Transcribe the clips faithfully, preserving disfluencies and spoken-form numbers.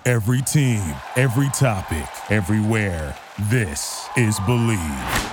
Every team, every topic, everywhere. This is Believe.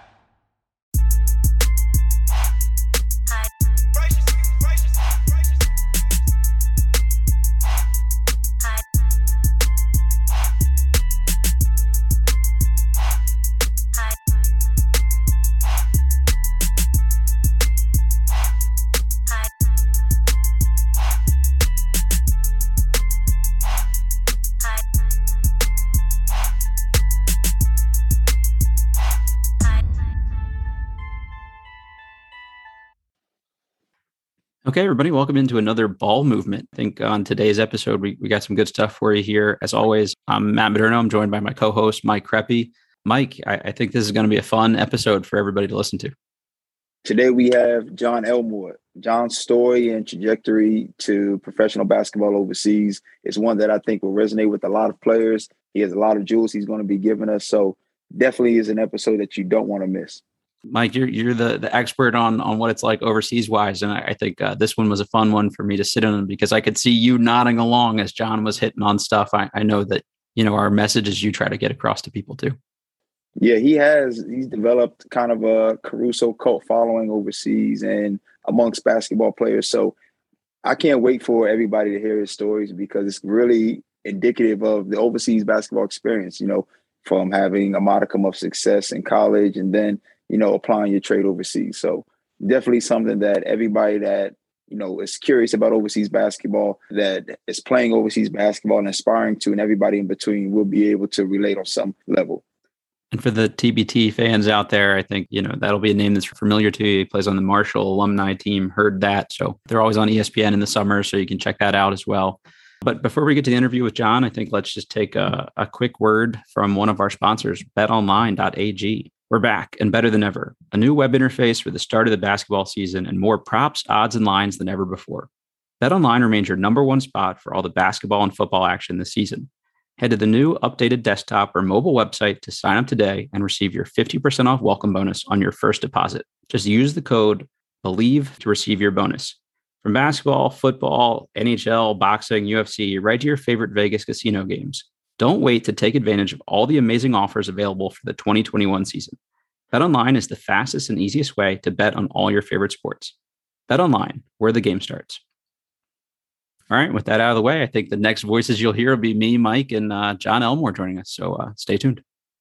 Okay, everybody, welcome into another Ball Movement. I think on today's episode, we, we got some good stuff for you here. As always, I'm Matt Moderno. I'm joined by my co-host, Mike Creppy. Mike, I, I think this is going to be a fun episode for everybody to listen to. Today we have John Elmore. John's story and trajectory to professional basketball overseas is one that I think will resonate with a lot of players. He has a lot of jewels he's going to be giving us. So definitely is an episode that you don't want to miss. Mike, you're you're the, the expert on on what it's like overseas wise. And I, I think uh, this one was a fun one for me to sit in because I could see you nodding along as John was hitting on stuff. I, I know that, you know, our messages you try to get across to people too. Yeah, he has. He's developed kind of a Caruso cult following overseas and amongst basketball players. So I can't wait for everybody to hear his stories because it's really indicative of the overseas basketball experience, you know, from having a modicum of success in college and then, you know, applying your trade overseas. So definitely something that everybody that, you know, is curious about overseas basketball, that is playing overseas basketball and aspiring to, and everybody in between will be able to relate on some level. And for the T B T fans out there, I think, you know, that'll be a name that's familiar to you. He plays on the Marshall alumni team, heard that. So they're always on E S P N in the summer, so you can check that out as well. But before we get to the interview with John, I think let's just take a, a quick word from one of our sponsors, bet online dot a g. We're back and better than ever. A new web interface for the start of the basketball season and more props, odds, and lines than ever before. BetOnline remains your number one spot for all the basketball and football action this season. Head to the new updated desktop or mobile website to sign up today and receive your fifty percent off welcome bonus on your first deposit. Just use the code BELIEVE to receive your bonus. From basketball, football, N H L, boxing, U F C, right to your favorite Vegas casino games. Don't wait to take advantage of all the amazing offers available for the twenty twenty-one season. BetOnline is the fastest and easiest way to bet on all your favorite sports. BetOnline, where the game starts. All right, with that out of the way, I think the next voices you'll hear will be me, Mike, and uh, John Elmore joining us. So uh, stay tuned.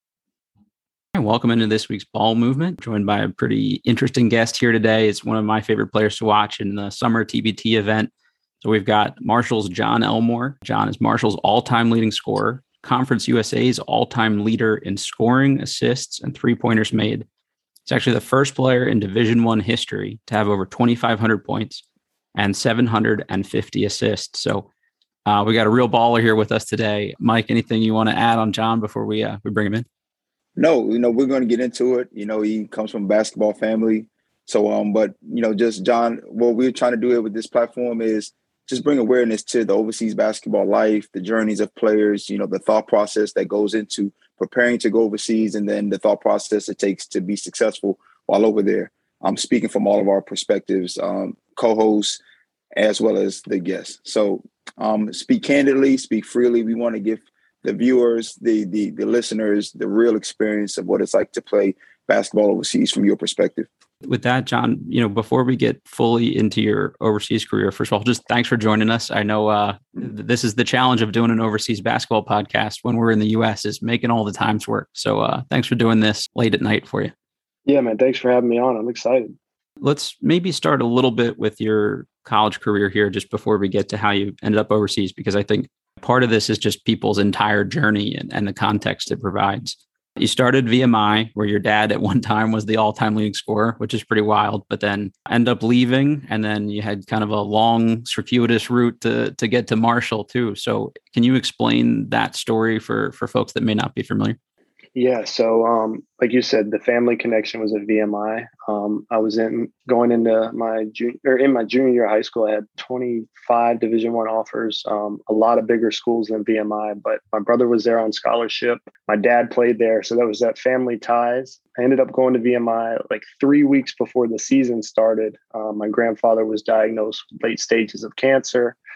And welcome into this week's Ball Movement, joined by a pretty interesting guest here today. It's one of my favorite players to watch in the summer T B T event. So we've got Marshall's John Elmore. John is Marshall's all-time leading scorer, Conference U S A's all-time leader in scoring, assists, and three-pointers made. He's actually the first player in Division I history to have over twenty-five hundred points and seven hundred fifty assists. So uh, we got a real baller here with us today. Mike, anything you want to add on John before we uh, we bring him in? No, you know, we're going to get into it. You know, he comes from a basketball family. So, um, but, you know, just John, what we're trying to do here with this platform is just bring awareness to the overseas basketball life, the journeys of players, you know, the thought process that goes into preparing to go overseas, and then the thought process it takes to be successful while over there. I'm speaking from all of our perspectives, um, co-hosts, as well as the guests. So um, speak candidly, speak freely. We want to give the viewers, the, the the listeners, the real experience of what it's like to play basketball overseas from your perspective. With that, John, you know, before we get fully into your overseas career, first of all, just thanks for joining us. I know uh, this is the challenge of doing an overseas basketball podcast when we're in the U S is making all the times work. So uh, thanks for doing this late at night for you. Yeah, man. Thanks for having me on. I'm excited. Let's maybe start a little bit with your college career here, just before we get to how you ended up overseas, because I think part of this is just people's entire journey and, and the context it provides. You started V M I, where your dad at one time was the all-time leading scorer, which is pretty wild, but then end up leaving. And then you had kind of a long, circuitous route to, to get to Marshall too. So can you explain that story for, for folks that may not be familiar? Yeah. So, um, like you said, the family connection was at V M I. Um, I was in going into my junior or in my junior year of high school. I had twenty-five Division One offers, um, a lot of bigger schools than V M I. But my brother was there on scholarship. My dad played there, so that was that family ties. I ended up going to V M I like three weeks before the season started. Um, my grandfather was diagnosed with late stages of cancer.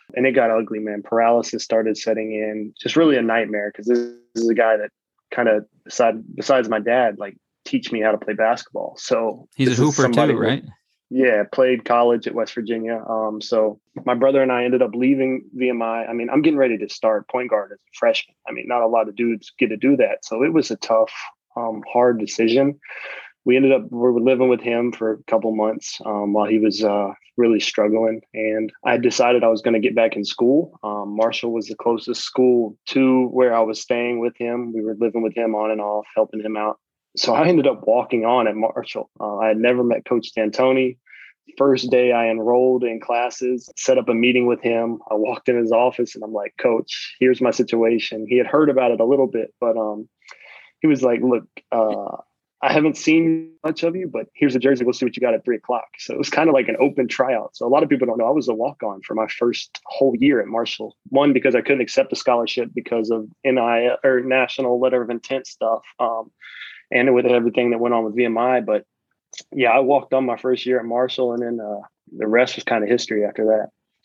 And it got ugly, man. Paralysis started setting in, just really a nightmare, because this, this is a guy that kind of, beside, besides my dad, like teach me how to play basketball. So he's a hooper too, right? Who, yeah, played college at West Virginia. Um, so my brother and I ended up leaving V M I. I mean, I'm getting ready to start point guard as a freshman. I mean, not a lot of dudes get to do that. So it was a tough, um, hard decision. We ended up, we were living with him for a couple months um, while he was uh, really struggling. And I decided I was going to get back in school. Um, Marshall was the closest school to where I was staying with him. We were living with him on and off, helping him out. So I ended up walking on at Marshall. Uh, I had never met Coach D'Antoni. First day I enrolled in classes, set up a meeting with him. I walked in his office and I'm like, Coach, here's my situation. He had heard about it a little bit, but um, he was like, look, uh, I haven't seen much of you, but here's a jersey. We'll see what you got at three o'clock. So it was kind of like an open tryout. So a lot of people don't know I was a walk-on for my first whole year at Marshall. One, because I couldn't accept a scholarship because of N I or national letter of intent stuff. Um, and with everything that went on with V M I. But yeah, I walked on my first year at Marshall, and then uh, the rest was kind of history after that.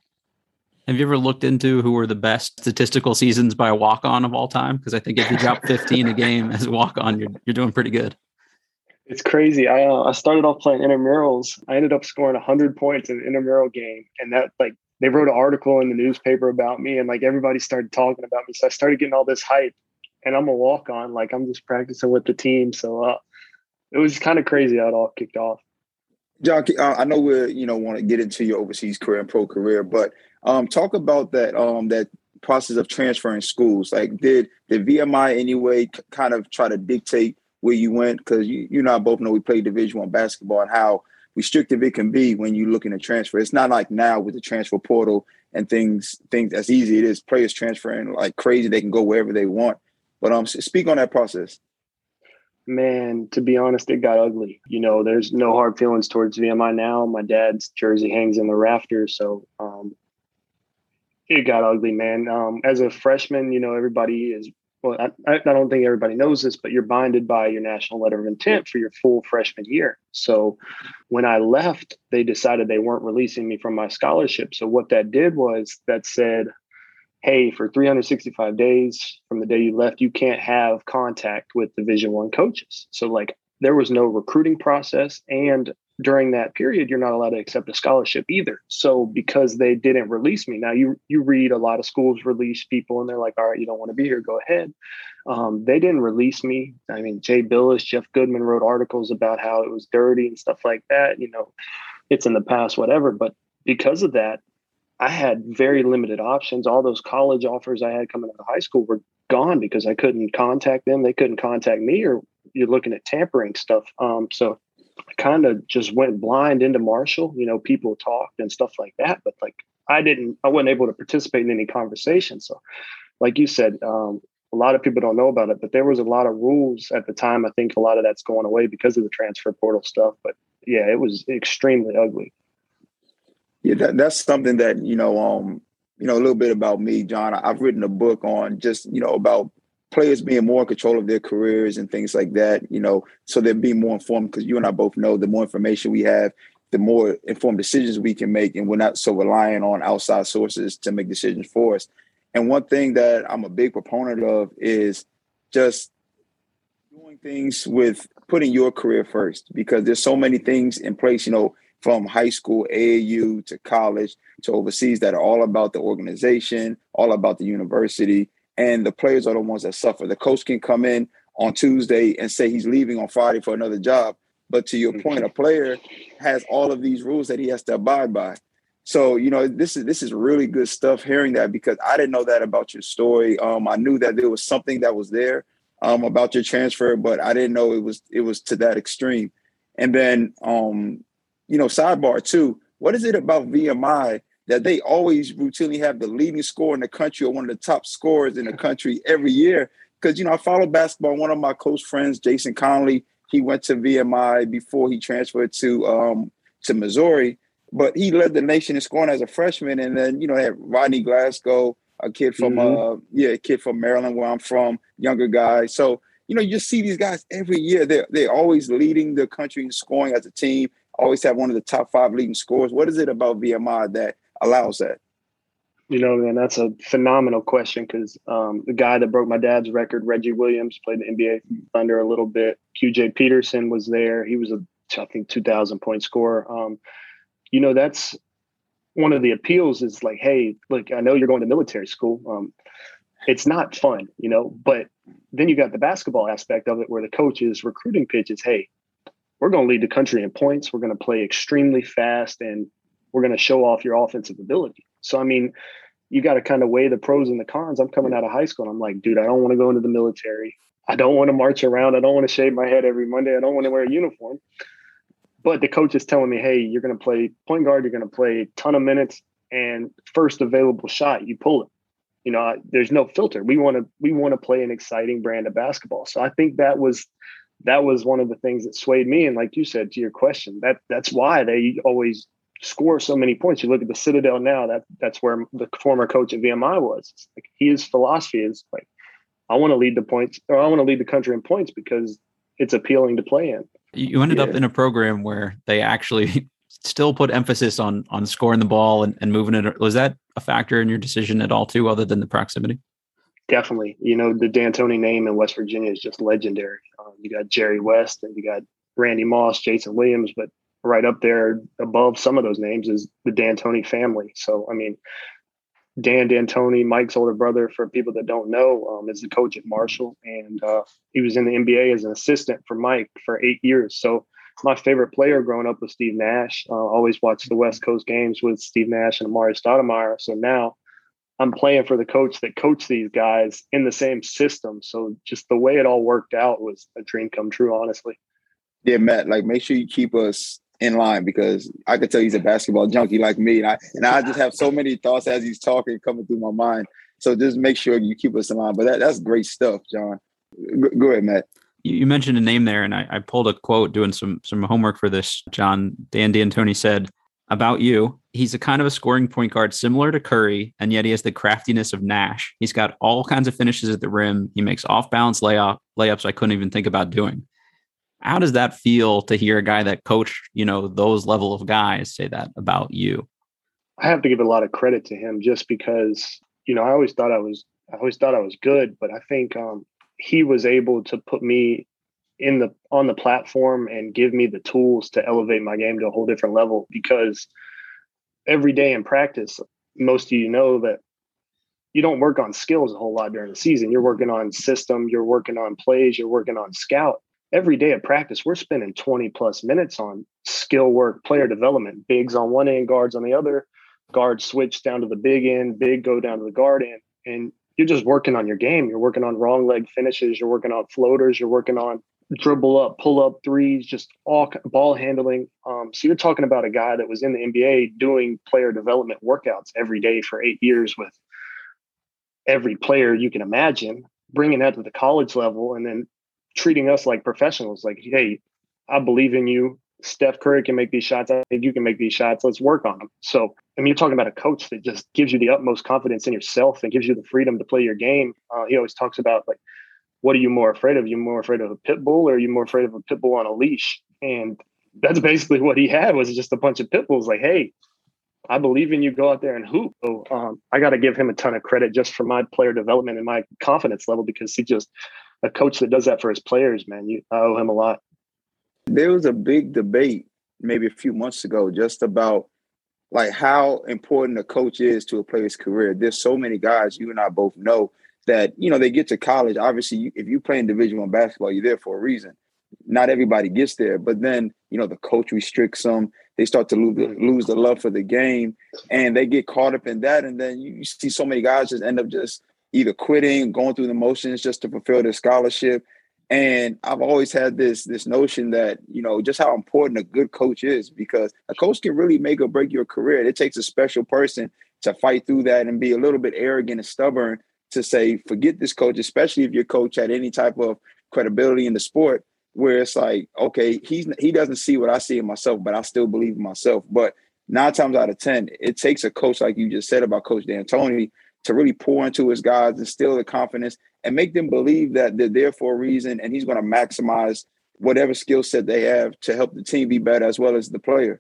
Have you ever looked into who were the best statistical seasons by a walk-on of all time? Because I think if you drop fifteen a game as a walk-on, you're you're doing pretty good. It's crazy. I uh, I started off playing intramurals. I ended up scoring one hundred points in an intramural game, and that like they wrote an article in the newspaper about me, and like everybody started talking about me. So I started getting all this hype, and I'm a walk-on. Like I'm just practicing with the team. So uh, it was kind of crazy how it all kicked off. John, I know we you know want to get into your overseas career and pro career, but um, talk about that um, that process of transferring schools. Like, did did V M I anyway kind of try to dictate where you went? Because you you and I both know we played Division One basketball and how restrictive it can be when you're looking to transfer. It's not like now with the transfer portal and things things as easy it is. Players transferring like crazy; they can go wherever they want. But um, speak on that process. Man, to be honest, it got ugly. You know, there's no hard feelings towards V M I now. My dad's jersey hangs in the rafters. So um, it got ugly, man. Um, as a freshman, you know, everybody is, well, I, I don't think everybody knows this, but you're binded by your national letter of intent for your full freshman year. So when I left, they decided they weren't releasing me from my scholarship. So what that did was that said, hey, for three hundred sixty-five days from the day you left, you can't have contact with Division One coaches. So like there was no recruiting process. And during that period, you're not allowed to accept a scholarship either. So because they didn't release me, now you you read a lot of schools release people and they're like, all right, you don't want to be here, go ahead. Um, they didn't release me. I mean, Jay Billis, Jeff Goodman wrote articles about how it was dirty and stuff like that. You know, it's in the past, whatever. But because of that, I had very limited options. All those college offers I had coming out of high school were gone because I couldn't contact them. They couldn't contact me, or you're looking at tampering stuff. Um, so I kind of just went blind into Marshall. You know, people talked and stuff like that, but like I didn't, I wasn't able to participate in any conversation. So like you said, um, a lot of people don't know about it, but there was a lot of rules at the time. I think a lot of that's going away because of the transfer portal stuff. But yeah, it was extremely ugly. Yeah, that, that's something that, you know, um, you know, a little bit about me, John. I've written a book on just, you know, about players being more in control of their careers and things like that, you know, so they're being more informed, because you and I both know the more information we have, the more informed decisions we can make, and we're not so reliant on outside sources to make decisions for us. And one thing that I'm a big proponent of is just doing things with putting your career first, because there's so many things in place, you know, from high school, A A U to college to overseas, that are all about the organization, all about the university, and the players are the ones that suffer. The coach can come in on Tuesday and say he's leaving on Friday for another job. But to your point, a player has all of these rules that he has to abide by. So, you know, this is this is really good stuff, hearing that, because I didn't know that about your story. Um, I knew that there was something that was there um, about your transfer, but I didn't know it was it was to that extreme. And then, um, you know, sidebar too, what is it about V M I that they always routinely have the leading scorer in the country, or one of the top scorers in the country every year? Because, you know, I follow basketball. One of my close friends, Jason Conley, he went to V M I before he transferred to um, to Missouri, but he led the nation in scoring as a freshman. And then, you know, they had Rodney Glasgow, a kid from, mm-hmm. uh, yeah, a kid from Maryland, where I'm from, younger guy. So, you know, you just see these guys every year. They're, they're always leading the country in scoring as a team, always have one of the top five leading scorers. What is it about V M I that allows that? You know, man, that's a phenomenal question because um, the guy that broke my dad's record, Reggie Williams, played the N B A Thunder a little bit. Q J Peterson was there. He was a, I think, two thousand point scorer. Um, you know, that's one of the appeals is like, hey, look, I know you're going to military school. Um, it's not fun, you know, but then you got the basketball aspect of it where the coach's recruiting pitch is, hey, we're going to lead the country in points. We're going to play extremely fast and we're going to show off your offensive ability. So, I mean, you got to kind of weigh the pros and the cons. I'm coming out of high school and I'm like, dude, I don't want to go into the military. I don't want to march around. I don't want to shave my head every Monday. I don't want to wear a uniform. But the coach is telling me, hey, you're going to play point guard. You're going to play a ton of minutes and first available shot, you pull it. You know, I, there's no filter. We want to we want to play an exciting brand of basketball. So I think that was that was one of the things that swayed me. And like you said, to your question, that that's why they always score so many points. You look at the Citadel now, that that's where the former coach at V M I was. It's like his philosophy is like, I want to lead the points or I want to lead the country in points because it's appealing to play in. You ended Yeah. up in a program where they actually still put emphasis on on scoring the ball and, and moving it. Was that a factor in your decision at all too, other than the proximity? Definitely. You know, the D'Antoni name in West Virginia is just legendary. Um, you got Jerry West and you got Randy Moss, Jason Williams, but right up there above some of those names is the D'Antoni family. So, I mean, Dan D'Antoni, Mike's older brother, for people that don't know, um, is the coach at Marshall. And uh, he was in the N B A as an assistant for Mike for eight years. So my favorite player growing up was Steve Nash. Uh, always watched the West Coast games with Steve Nash and Amari Stoudemire. So now I'm playing for the coach that coached these guys in the same system. So just the way it all worked out was a dream come true, honestly. Yeah, Matt, like make sure you keep us in line because I could tell he's a basketball junkie like me. And I, and I just have so many thoughts as he's talking coming through my mind. So just make sure you keep us in line. But that, that's great stuff, John. Go, go ahead, Matt. You mentioned a name there, and I, I pulled a quote doing some some homework for this, John. Dan D'Antoni said about you, he's a kind of a scoring point guard similar to Curry, and yet he has the craftiness of Nash. He's got all kinds of finishes at the rim. He makes off-balance layup, layups I couldn't even think about doing. How does that feel to hear a guy that coached, you know, those level of guys say that about you? I have to give a lot of credit to him just because, you know, I always thought I was, I always thought I was good, but I think um, he was able to put me in the, on the platform and give me the tools to elevate my game to a whole different level because every day in practice, most of you know that you don't work on skills a whole lot during the season. You're working on system, you're working on plays, you're working on scout. Every day of practice, we're spending twenty plus minutes on skill work, player development, bigs on one end, guards on the other, guards switch down to the big end, big go down to the guard end. And you're just working on your game. You're working on wrong leg finishes. You're working on floaters. You're working on dribble up, pull up threes, just all ball handling. Um, so you're talking about a guy that was in the N B A doing player development workouts every day for eight years with every player you can imagine, bringing that to the college level and then treating us like professionals, like, hey, I believe in you. Steph Curry can make these shots. I think you can make these shots. Let's work on them. So, I mean, you're talking about a coach that just gives you the utmost confidence in yourself and gives you the freedom to play your game. Uh, he always talks about, like, what are you more afraid of? Are you more afraid of a pit bull or are you more afraid of a pit bull on a leash? And that's basically what he had was just a bunch of pit bulls like, hey, I believe in you. Go out there and hoop. So um, I got to give him a ton of credit just for my player development and my confidence level because he just – a coach that does that for his players, man, you I owe him a lot. There was a big debate maybe a few months ago just about like how important a coach is to a player's career. There's so many guys, you and I both know, that, you know, they get to college. Obviously, you, if you play in Division One basketball, you're there for a reason. Not everybody gets there, but then, you know, the coach restricts them. They start to lose, lose the love for the game, and they get caught up in that. And then you, you see so many guys just end up just either quitting, going through the motions just to fulfill their scholarship. And I've always had this, this notion that, you know, just how important a good coach is, because a coach can really make or break your career. It takes a special person to fight through that and be a little bit arrogant and stubborn to say, forget this coach, especially if your coach had any type of credibility in the sport, where it's like, okay, he's he doesn't see what I see in myself, but I still believe in myself. But nine times out of ten, it takes a coach like you just said about Coach D'Antoni to really pour into his guys, instill the confidence, and make them believe that they're there for a reason, and he's going to maximize whatever skill set they have to help the team be better as well as the player.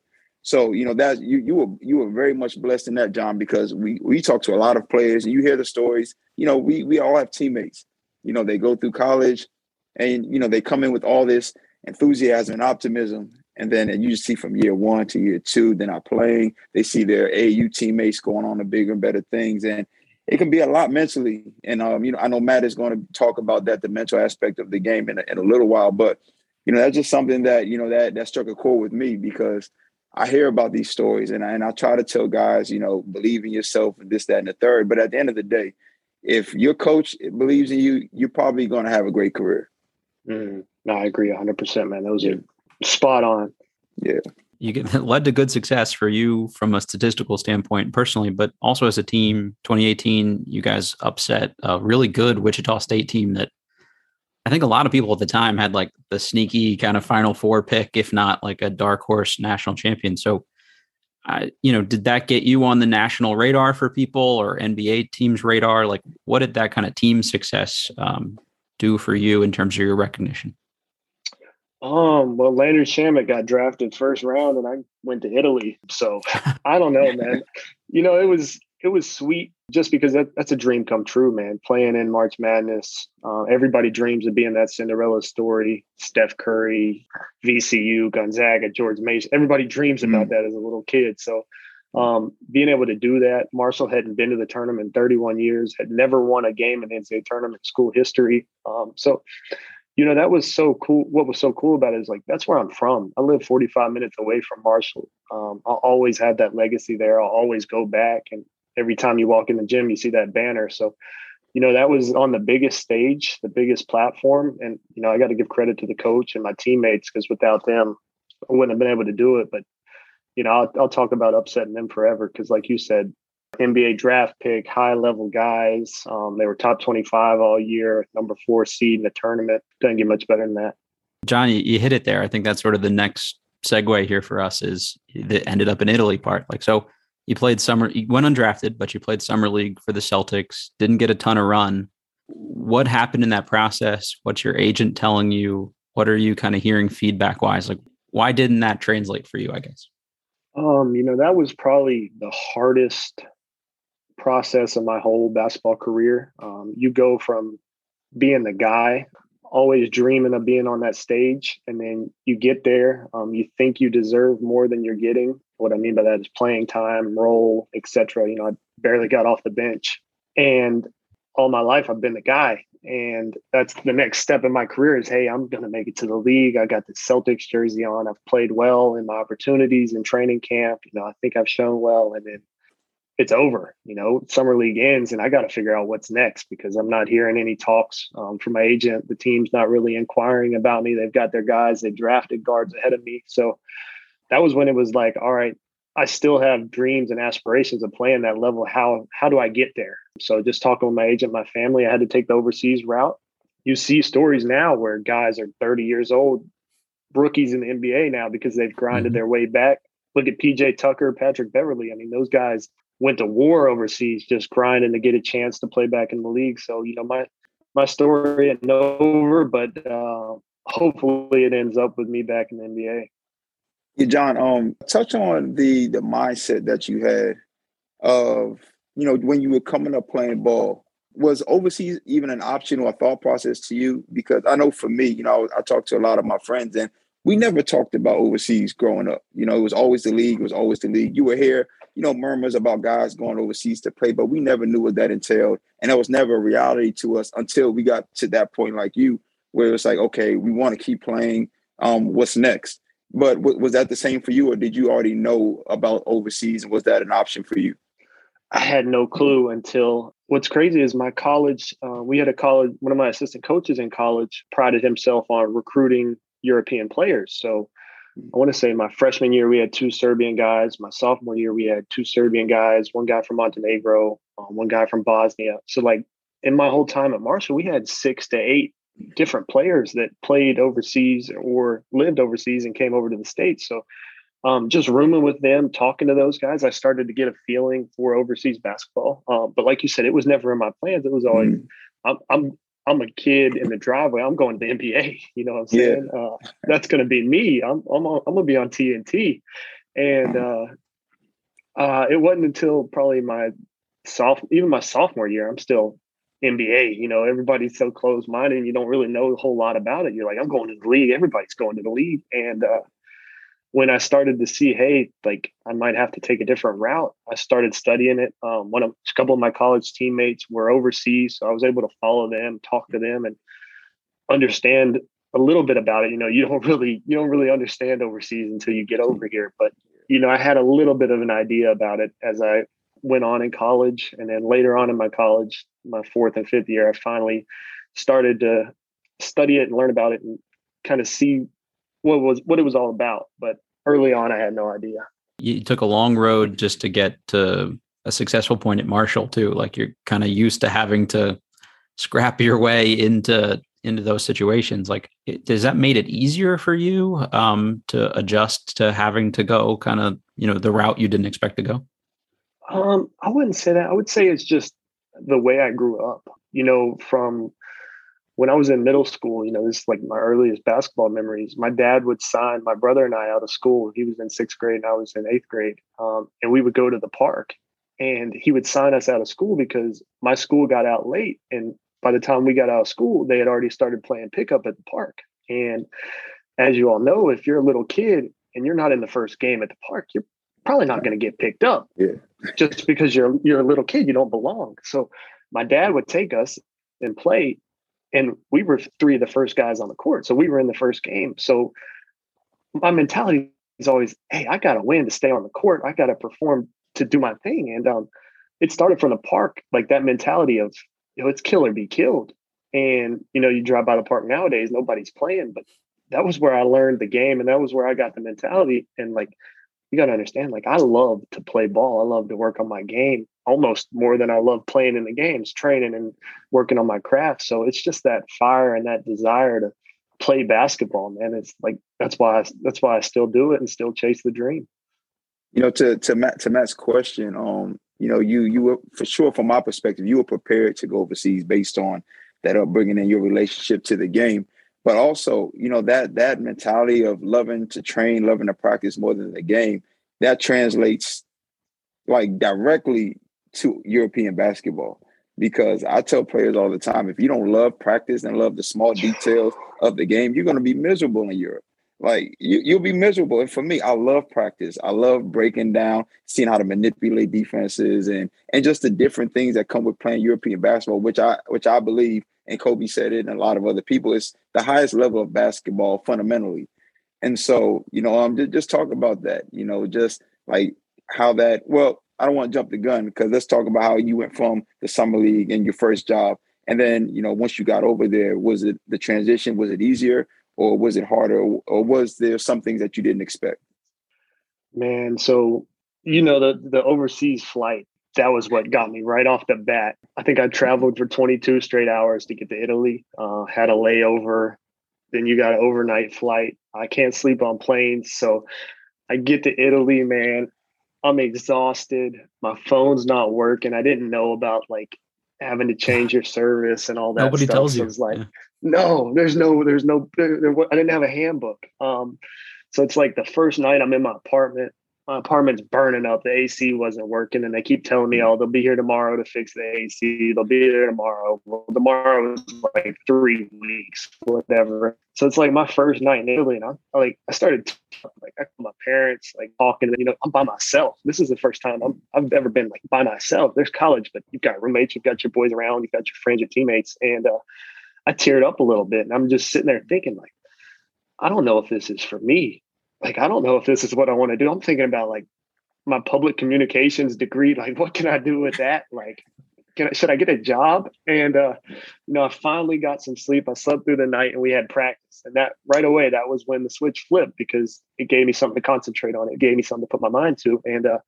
So, you know, that you you were you were very much blessed in that, John, because we we talk to a lot of players and you hear the stories. You know, we we all have teammates. You know, they go through college and, you know, they come in with all this enthusiasm and optimism. And then and you just see from year one to year two, they're not playing. They see their A A U teammates going on to bigger and better things. And it can be a lot mentally. And, um, you know, I know Matt is going to talk about that, the mental aspect of the game in a, in a little while. But, you know, that's just something that, you know, that that struck a chord with me because I hear about these stories and I, and I try to tell guys, you know, believe in yourself and this, that, and the third. But at the end of the day, if your coach believes in you, you're probably going to have a great career. Mm, no, I agree one hundred percent, man. Those yeah. are spot on. Yeah. You get led to good success for you from a statistical standpoint personally, but also as a team. twenty eighteen, you guys upset a really good Wichita State team that I think a lot of people at the time had like the sneaky kind of Final Four pick, if not like a dark horse national champion. So, uh, you know, did that get you on the national radar for people or N B A teams' radar? Like, what did that kind of team success um, do for you in terms of your recognition? Um, well, Landry Shamet got drafted first round and I went to Italy. So I don't know, man. You know, it was it was sweet just because that, that's a dream come true, man. Playing in March Madness. Uh, everybody dreams of being that Cinderella story. Steph Curry, V C U, Gonzaga, George Mason. Everybody dreams about mm. that as a little kid. So um, being able to do that, Marshall hadn't been to the tournament in thirty-one years, had never won a game in the N C double A tournament in school history. Um, so You know, that was so cool. What was so cool about it is like, that's where I'm from. I live forty-five minutes away from Marshall. Um, I'll always have that legacy there. I'll always go back. And every time you walk in the gym, you see that banner. So, you know, that was on the biggest stage, the biggest platform. And, you know, I got to give credit to the coach and my teammates because without them, I wouldn't have been able to do it. But, you know, I'll, I'll talk about upsetting them forever because like you said, N B A draft pick, high level guys. Um, they were top twenty-five all year, number four seed in the tournament. Doesn't get much better than that. John, you, you hit it there. I think that's sort of the next segue here for us is that ended up in Italy part. Like, so you played summer, you went undrafted, but you played summer league for the Celtics, didn't get a ton of run. What happened in that process? What's your agent telling you? What are you kind of hearing feedback wise? Like, why didn't that translate for you, I guess? Um, you know, that was probably the hardest process of my whole basketball career. Um, you go from being the guy, always dreaming of being on that stage, and then you get there. Um, you think you deserve more than you're getting. What I mean by that is playing time, role, et cetera. You know, I barely got off the bench, and all my life I've been the guy. And that's the next step in my career is, hey, I'm going to make it to the league. I got the Celtics jersey on. I've played well in my opportunities in training camp. You know, I think I've shown well, and then it's over. You know, summer league ends and I got to figure out what's next because I'm not hearing any talks um, from my agent. The team's not really inquiring about me. They've got their guys. They drafted guards ahead of me. So that was when it was like, all right, I still have dreams and aspirations of playing that level. How, how do I get there? So just talking with my agent, my family, I had to take the overseas route. You see stories now where guys are thirty years old, rookies in the N B A now because they've grinded mm-hmm. their way back. Look at P J Tucker, Patrick Beverly. I mean, those guys went to war overseas, just grinding to get a chance to play back in the league. So, you know, my, my story isn't over, but uh, hopefully it ends up with me back in the N B A. Yeah, John, um, touch on the the mindset that you had of, you know, when you were coming up playing ball. Was overseas even an option or a thought process to you? Because I know for me, you know, I, I talked to a lot of my friends and we never talked about overseas growing up. You know, it was always the league. It was always the league. You were here, you know, murmurs about guys going overseas to play, but we never knew what that entailed. And that was never a reality to us until we got to that point like you, where it's like, okay, we want to keep playing. Um, what's next? But w- was that the same for you, or did you already know about overseas? And was that an option for you? I had no clue until what's crazy is my college, uh, we had a college, one of my assistant coaches in college prided himself on recruiting European players. So I want to say my freshman year, we had two Serbian guys. My sophomore year, we had two Serbian guys, one guy from Montenegro, um, one guy from Bosnia. So like in my whole time at Marshall, we had six to eight different players that played overseas or lived overseas and came over to the States. So um, just rooming with them, talking to those guys, I started to get a feeling for overseas basketball. Um, but like you said, it was never in my plans. It was always, mm. I'm, I'm, I'm a kid in the driveway. I'm going to the N B A. You know what I'm saying? Yeah. Uh, that's going to be me. I'm, I'm, I'm going to be on T N T. And uh, uh, it wasn't until probably my soph even my sophomore year, I'm still N B A. You know, everybody's so close minded, and you don't really know a whole lot about it. You're like, I'm going to the league. Everybody's going to the league. And uh, when I started to see, hey, like I might have to take a different route, I started studying it. Um, one of a couple of my college teammates were overseas, so I was able to follow them, talk to them, and understand a little bit about it. You know, you don't really you don't really understand overseas until you get over here. But you know, I had a little bit of an idea about it as I went on in college, and then later on in my college, my fourth and fifth year, I finally started to study it and learn about it and kind of see what was what it was all about. But early on, I had no idea. You took a long road just to get to a successful point at Marshall too. Like you're kind of used to having to scrap your way into into those situations. Like, does that made it easier for you um, to adjust to having to go kind of, you know, the route you didn't expect to go? Um, I wouldn't say that. I would say it's just the way I grew up, you know, from when I was in middle school. You know, this is like my earliest basketball memories. My dad would sign my brother and I out of school. He was in sixth grade and I was in eighth grade. Um, and we would go to the park, and he would sign us out of school because my school got out late. And by the time we got out of school, they had already started playing pickup at the park. And as you all know, if you're a little kid and you're not in the first game at the park, you're probably not going to get picked up. Yeah. Just because you're you're a little kid, you don't belong. So my dad would take us and play, and we were three of the first guys on the court. So we were in the first game. So my mentality is always, hey, I got to win to stay on the court. I got to perform to do my thing. And um, it started from the park, like that mentality of, you know, it's kill or be killed. And, you know, you drive by the park nowadays, nobody's playing, but that was where I learned the game. And that was where I got the mentality. And like, you got to understand, like, I love to play ball. I love to work on my game almost more than I love playing in the games, training and working on my craft. So it's just that fire and that desire to play basketball, man. It's like, that's why, I, that's why I still do it and still chase the dream. You know, to, to Matt, to Matt's question, um, you know, you, you were, for sure, from my perspective, you were prepared to go overseas based on that upbringing and your relationship to the game. But also, you know, that that mentality of loving to train, loving to practice more than the game, that translates like directly to European basketball. Because I tell players all the time, if you don't love practice and love the small details of the game, you're going to be miserable in Europe. Like you, you'll be miserable. And for me, I love practice. I love breaking down, seeing how to manipulate defenses and and just the different things that come with playing European basketball, which I which I believe, and Kobe said it, and a lot of other people, it's the highest level of basketball fundamentally. And so, you know, um, just, just talk about that, you know, just like how that, well, I don't want to jump the gun because let's talk about how you went from the summer league and your first job. And then, you know, once you got over there, was it the transition? Was it easier or was it harder? Or was there some things that you didn't expect? Man, so, you know, the, the overseas flight, that was what got me right off the bat. I think I traveled for twenty-two straight hours to get to Italy, uh, had a layover. Then you got an overnight flight. I can't sleep on planes. So I get to Italy, man. I'm exhausted. My phone's not working. I didn't know about like having to change your service and all that. Nobody stuff. tells so you. It's like, yeah. no, there's no, there's no, there, there, I didn't have a handbook. Um, so it's like the first night I'm in my apartment. My apartment's burning up. The A C wasn't working. And they keep telling me, oh, they'll be here tomorrow to fix the A C. They'll be there tomorrow. Well, tomorrow is like three weeks, whatever. So it's like my first night in Italy. And I like, I started like, I called my parents, like talking to, you know, I'm by myself. This is the first time I'm, I've ever been like by myself. There's college, but you've got roommates, you've got your boys around, you've got your friends, your teammates. And uh, I teared up a little bit. And I'm just sitting there thinking like, I don't know if this is for me. Like, I don't know if this is what I want to do. I'm thinking about like my public communications degree. Like, what can I do with that? Like, can I, should I get a job? And, uh, you know, I finally got some sleep. I slept through the night and we had practice. And that right away, that was when the switch flipped because it gave me something to concentrate on. It gave me something to put my mind to. And uh,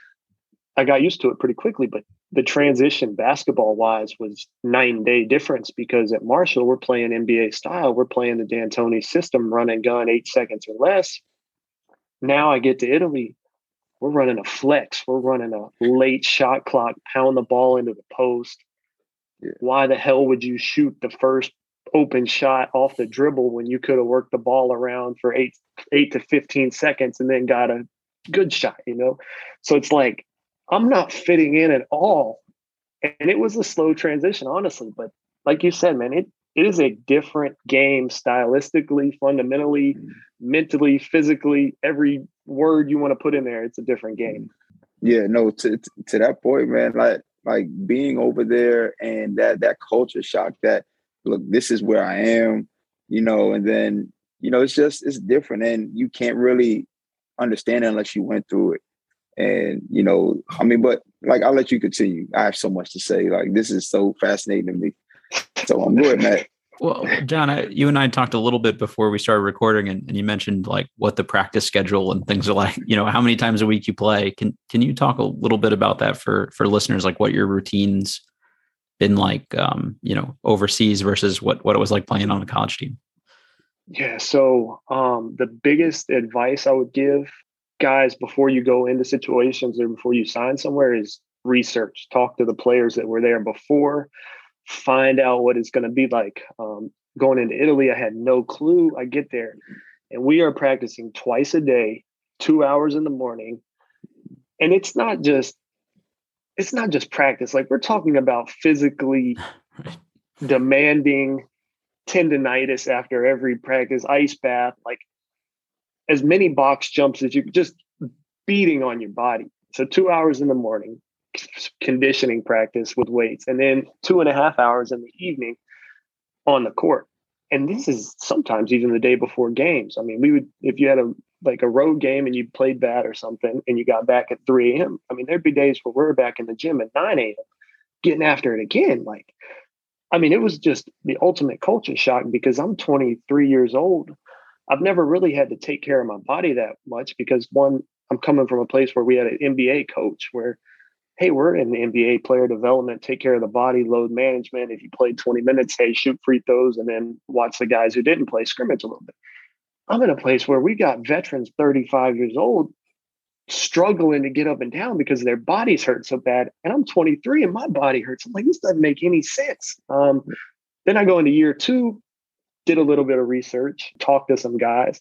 I got used to it pretty quickly. But the transition basketball wise was night and day difference because at Marshall, we're playing N B A style. We're playing the D'Antoni system, run and gun, eight seconds or less. Now I get to Italy, we're running a flex. We're running a late shot clock, pound the ball into the post. Yeah. Why the hell would you shoot the first open shot off the dribble when you could have worked the ball around for eight, eight to fifteen seconds and then got a good shot, you know? So it's like, I'm not fitting in at all. And it was a slow transition, honestly. But like you said, man, it it is a different game stylistically, fundamentally, mentally, physically, every word you want to put in there, it's a different game. Yeah, no, to to that point, man, like like being over there and that that culture shock that, look, this is where I am, you know, and then, you know, it's just, it's different and you can't really understand it unless you went through it. And, you know, I mean, but like, I'll let you continue. I have so much to say. Like, this is so fascinating to me. So I'm good, Matt. Well, John, I, you and I talked a little bit before we started recording, and, and you mentioned like what the practice schedule and things are like, you know, how many times a week you play. Can can you talk a little bit about that for for listeners, like what your routines been like, um, you know, overseas versus what what it was like playing on a college team? Yeah. So um, the biggest advice I would give guys before you go into situations or before you sign somewhere is research. Talk to the players that were there before. Find out what it's going to be like. Um, going into Italy, I had no clue. I get there, and we are practicing twice a day, two hours in the morning, and it's not just it's not just practice. Like, we're talking about physically demanding tendonitis after every practice, ice bath, like as many box jumps as you just beating on your body. So two hours in the morning, conditioning practice with weights, and then two and a half hours in the evening on the court. And this is sometimes even the day before games. I mean, we would, if you had a like a road game and you played bad or something and you got back at three a.m. I mean, there'd be days where we're back in the gym at nine a.m. getting after it again. Like, I mean, it was just the ultimate culture shock because I'm twenty-three years old. I've never really had to take care of my body that much because, one, I'm coming from a place where we had an N B A coach where, hey, we're in the N B A player development, take care of the body, load management. If you played twenty minutes, hey, shoot free throws and then watch the guys who didn't play scrimmage a little bit. I'm in a place where we got veterans thirty-five years old struggling to get up and down because their bodies hurt so bad. And I'm twenty-three and my body hurts. I'm like, this doesn't make any sense. Um, then I go into year two, did a little bit of research, talked to some guys.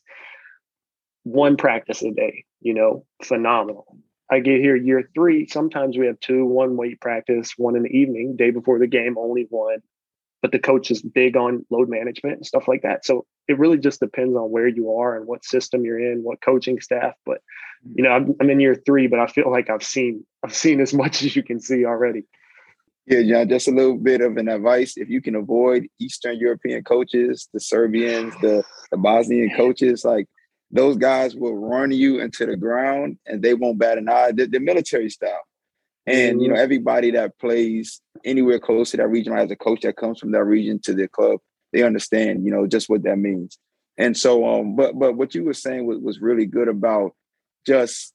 One practice a day, you know, phenomenal. I get here year three. Sometimes we have two, one weight practice, one in the evening, day before the game, only one. But the coach is big on load management and stuff like that. So it really just depends on where you are and what system you're in, what coaching staff. But, you know, I'm, I'm in year three, but I feel like I've seen, I've seen as much as you can see already. Yeah, John, just a little bit of an advice. If you can avoid Eastern European coaches, the Serbians, the, the Bosnian coaches, like those guys will run you into the ground and they won't bat an eye. The, the military style. And, you know, everybody that plays anywhere close to that region or has a coach that comes from that region to their club, they understand, you know, just what that means. And so, um, but but what you were saying was, was really good about just,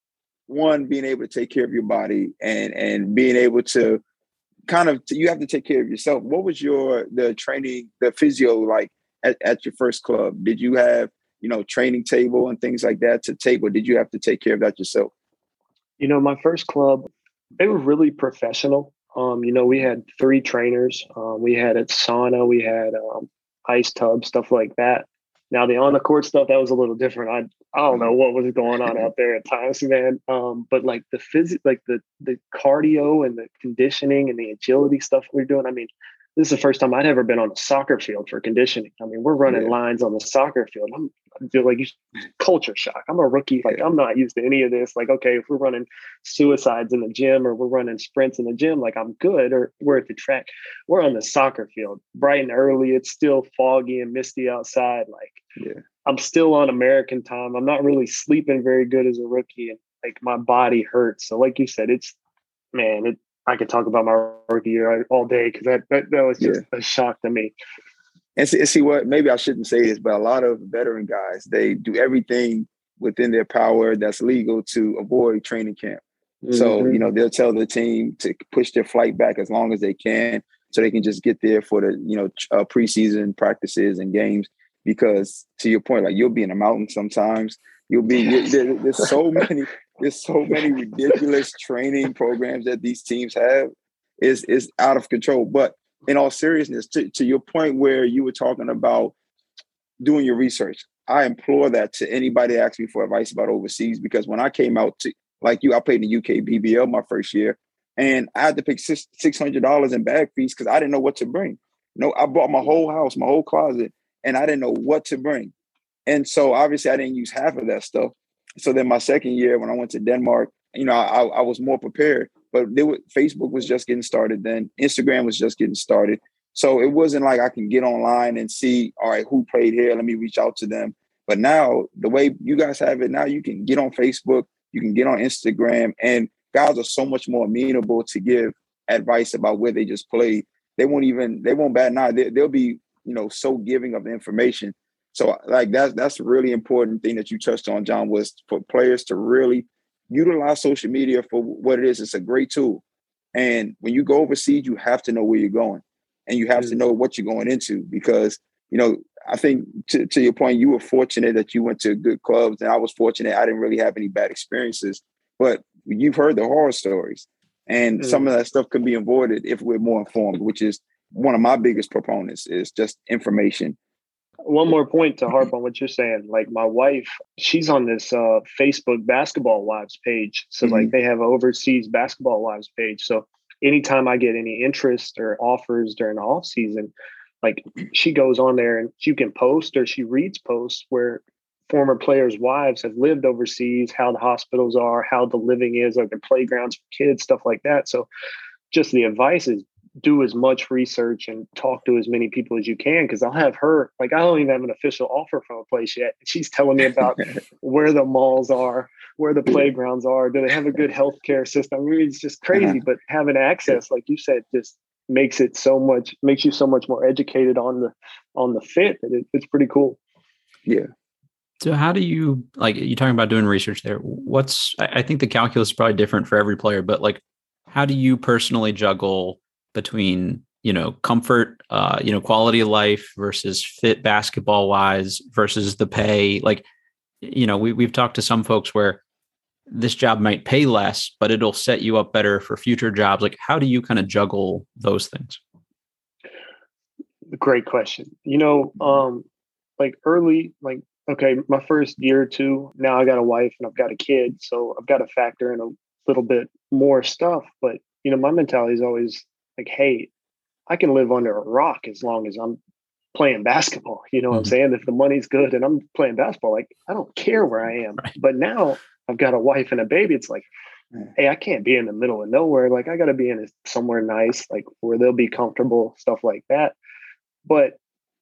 one, being able to take care of your body and and being able to kind of, you have to take care of yourself. What was your, the training, the physio like at, at your first club? Did you have, you know, training table and things like that to take, or did you have to take care of that yourself? You know, my first club, they were really professional. Um, you know, we had three trainers. Uh, we had a sauna, we had um, ice tub, stuff like that. Now, the on the court stuff, that was a little different. I I don't know what was going on out there at times, man. Um, but like the phys- like the the cardio and the conditioning and the agility stuff we're doing. I mean, this is the first time I'd ever been on a soccer field for conditioning. I mean, we're running yeah. lines on the soccer field. I'm, I feel like you, culture shock. I'm a rookie. Like, yeah. I'm not used to any of this. Like, okay, if we're running suicides in the gym or we're running sprints in the gym, like I'm good, or we're at the track. We're on the soccer field, bright and early. It's still foggy and misty outside. Like, yeah. I'm still on American time. I'm not really sleeping very good as a rookie. And like my body hurts. So like you said, it's, man, it, I could talk about my rookie year all day because that, that that was just yeah. a shock to me. And see, see what, maybe I shouldn't say this, but a lot of veteran guys, they do everything within their power that's legal to avoid training camp. Mm-hmm. So, you know, they'll tell the team to push their flight back as long as they can so they can just get there for the, you know, uh, preseason practices and games. Because to your point, like you'll be in the mountains sometimes. You'll be, you, there, there's so many, there's so many ridiculous training programs that these teams have. Is is out of control. But in all seriousness, to, to your point where you were talking about doing your research, I implore that to anybody that asks me for advice about overseas, because when I came out to, like you, I played in the U K B B L my first year, and I had to pay six six hundred dollars in bag fees because I didn't know what to bring. No, I bought my whole house, my whole closet, and I didn't know what to bring. And so obviously I didn't use half of that stuff. So then my second year when I went to Denmark, you know, I, I was more prepared. But they were, Facebook was just getting started then. Instagram was just getting started. So it wasn't like I can get online and see, all right, who played here? Let me reach out to them. But now the way you guys have it now, you can get on Facebook, you can get on Instagram, and guys are so much more amenable to give advice about where they just played. They won't even, they won't bat an eye. They, they'll be, you know, so giving of the information. So like that's, that's a really important thing that you touched on, John, was for players to really utilize social media for what it is. It's a great tool. And when you go overseas, you have to know where you're going and you have to know what you're going into, because, you know, I think to, to your point, you were fortunate that you went to good clubs, and I was fortunate I didn't really have any bad experiences, but you've heard the horror stories, and mm. some of that stuff could be avoided if we're more informed, which is one of my biggest proponents is just information. One more point to harp on what you're saying. Like my wife, she's on this uh, Facebook Basketball Wives page. So mm-hmm. like they have an overseas Basketball Wives page. So anytime I get any interest or offers during the off season, like she goes on there and you can post, or she reads posts where former players' wives have lived overseas, how the hospitals are, how the living is, like the playgrounds for kids, stuff like that. So just the advice is do as much research and talk to as many people as you can, because I'll have her, like I don't even have an official offer from a place yet. She's telling me about where the malls are, where the playgrounds are, do they have a good healthcare system? I mean, it's just crazy, but having access, like you said, just makes it so much, makes you so much more educated on the, on the fit. That it, it's pretty cool. Yeah. So how do you, like you're talking about doing research there. What's, I think the calculus is probably different for every player, but like, how do you personally juggle between, you know, comfort, uh, you know, quality of life versus fit basketball wise versus the pay? Like, you know, we, we've talked to some folks where this job might pay less, but it'll set you up better for future jobs. Like, how do you kind of juggle those things? Great question. You know, um, like early, like, okay, my first year or two, now I got a wife and I've got a kid. So I've got to factor in a little bit more stuff. But, you know, my mentality is always like, hey, I can live under a rock as long as I'm playing basketball. You know mm-hmm. what I'm saying? If the money's good and I'm playing basketball, like I don't care where I am. Right. But now I've got a wife and a baby. It's like, hey, I can't be in the middle of nowhere. Like I got to be in a, somewhere nice, like where they'll be comfortable, stuff like that. But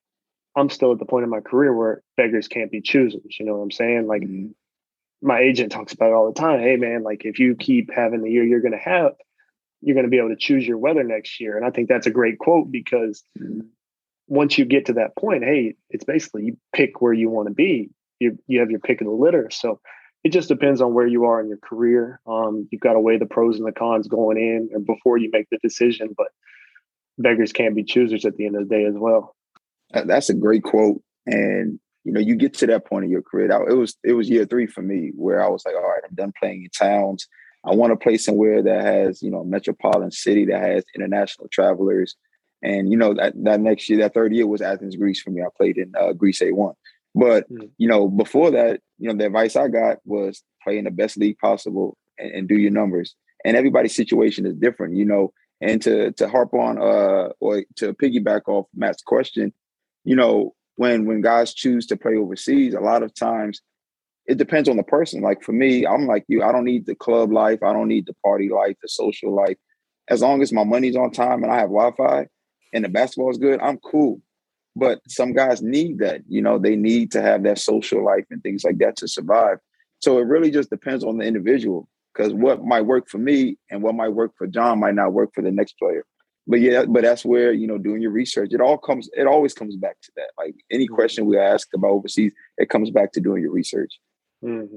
I'm still at the point in my career where beggars can't be choosers. You know what I'm saying? Like mm-hmm. my agent talks about it all the time. Hey man, like if you keep having the year you're going to have, you're going to be able to choose your weather next year. And I think that's a great quote, because once you get to that point, hey, it's basically you pick where you want to be. You you have your pick of the litter. So it just depends on where you are in your career. Um, you've got to weigh the pros and the cons going in or before you make the decision. But beggars can't be choosers at the end of the day as well. That's a great quote. And, you know, you get to that point in your career. It was it was year three for me where I was like, all right, I'm done playing in towns. I want to play somewhere that has, you know, a metropolitan city that has international travelers. And, you know, that, that next year, that third year was Athens, Greece for me. I played in uh, Greece A one. But, mm. you know, before that, you know, the advice I got was play in the best league possible and, and do your numbers. And everybody's situation is different, you know. And to to harp on uh, or to piggyback off Matt's question, you know, when when guys choose to play overseas, a lot of times it depends on the person. Like for me, I'm like you, I don't need the club life. I don't need the party life, the social life. As long as my money's on time and I have Wi-Fi and the basketball is good, I'm cool. But some guys need that, you know, they need to have that social life and things like that to survive. So it really just depends on the individual, because what might work for me and what might work for John might not work for the next player. But yeah, but that's where, you know, doing your research, it all comes, it always comes back to that. Like any question we ask about overseas, it comes back to doing your research. Mm-hmm.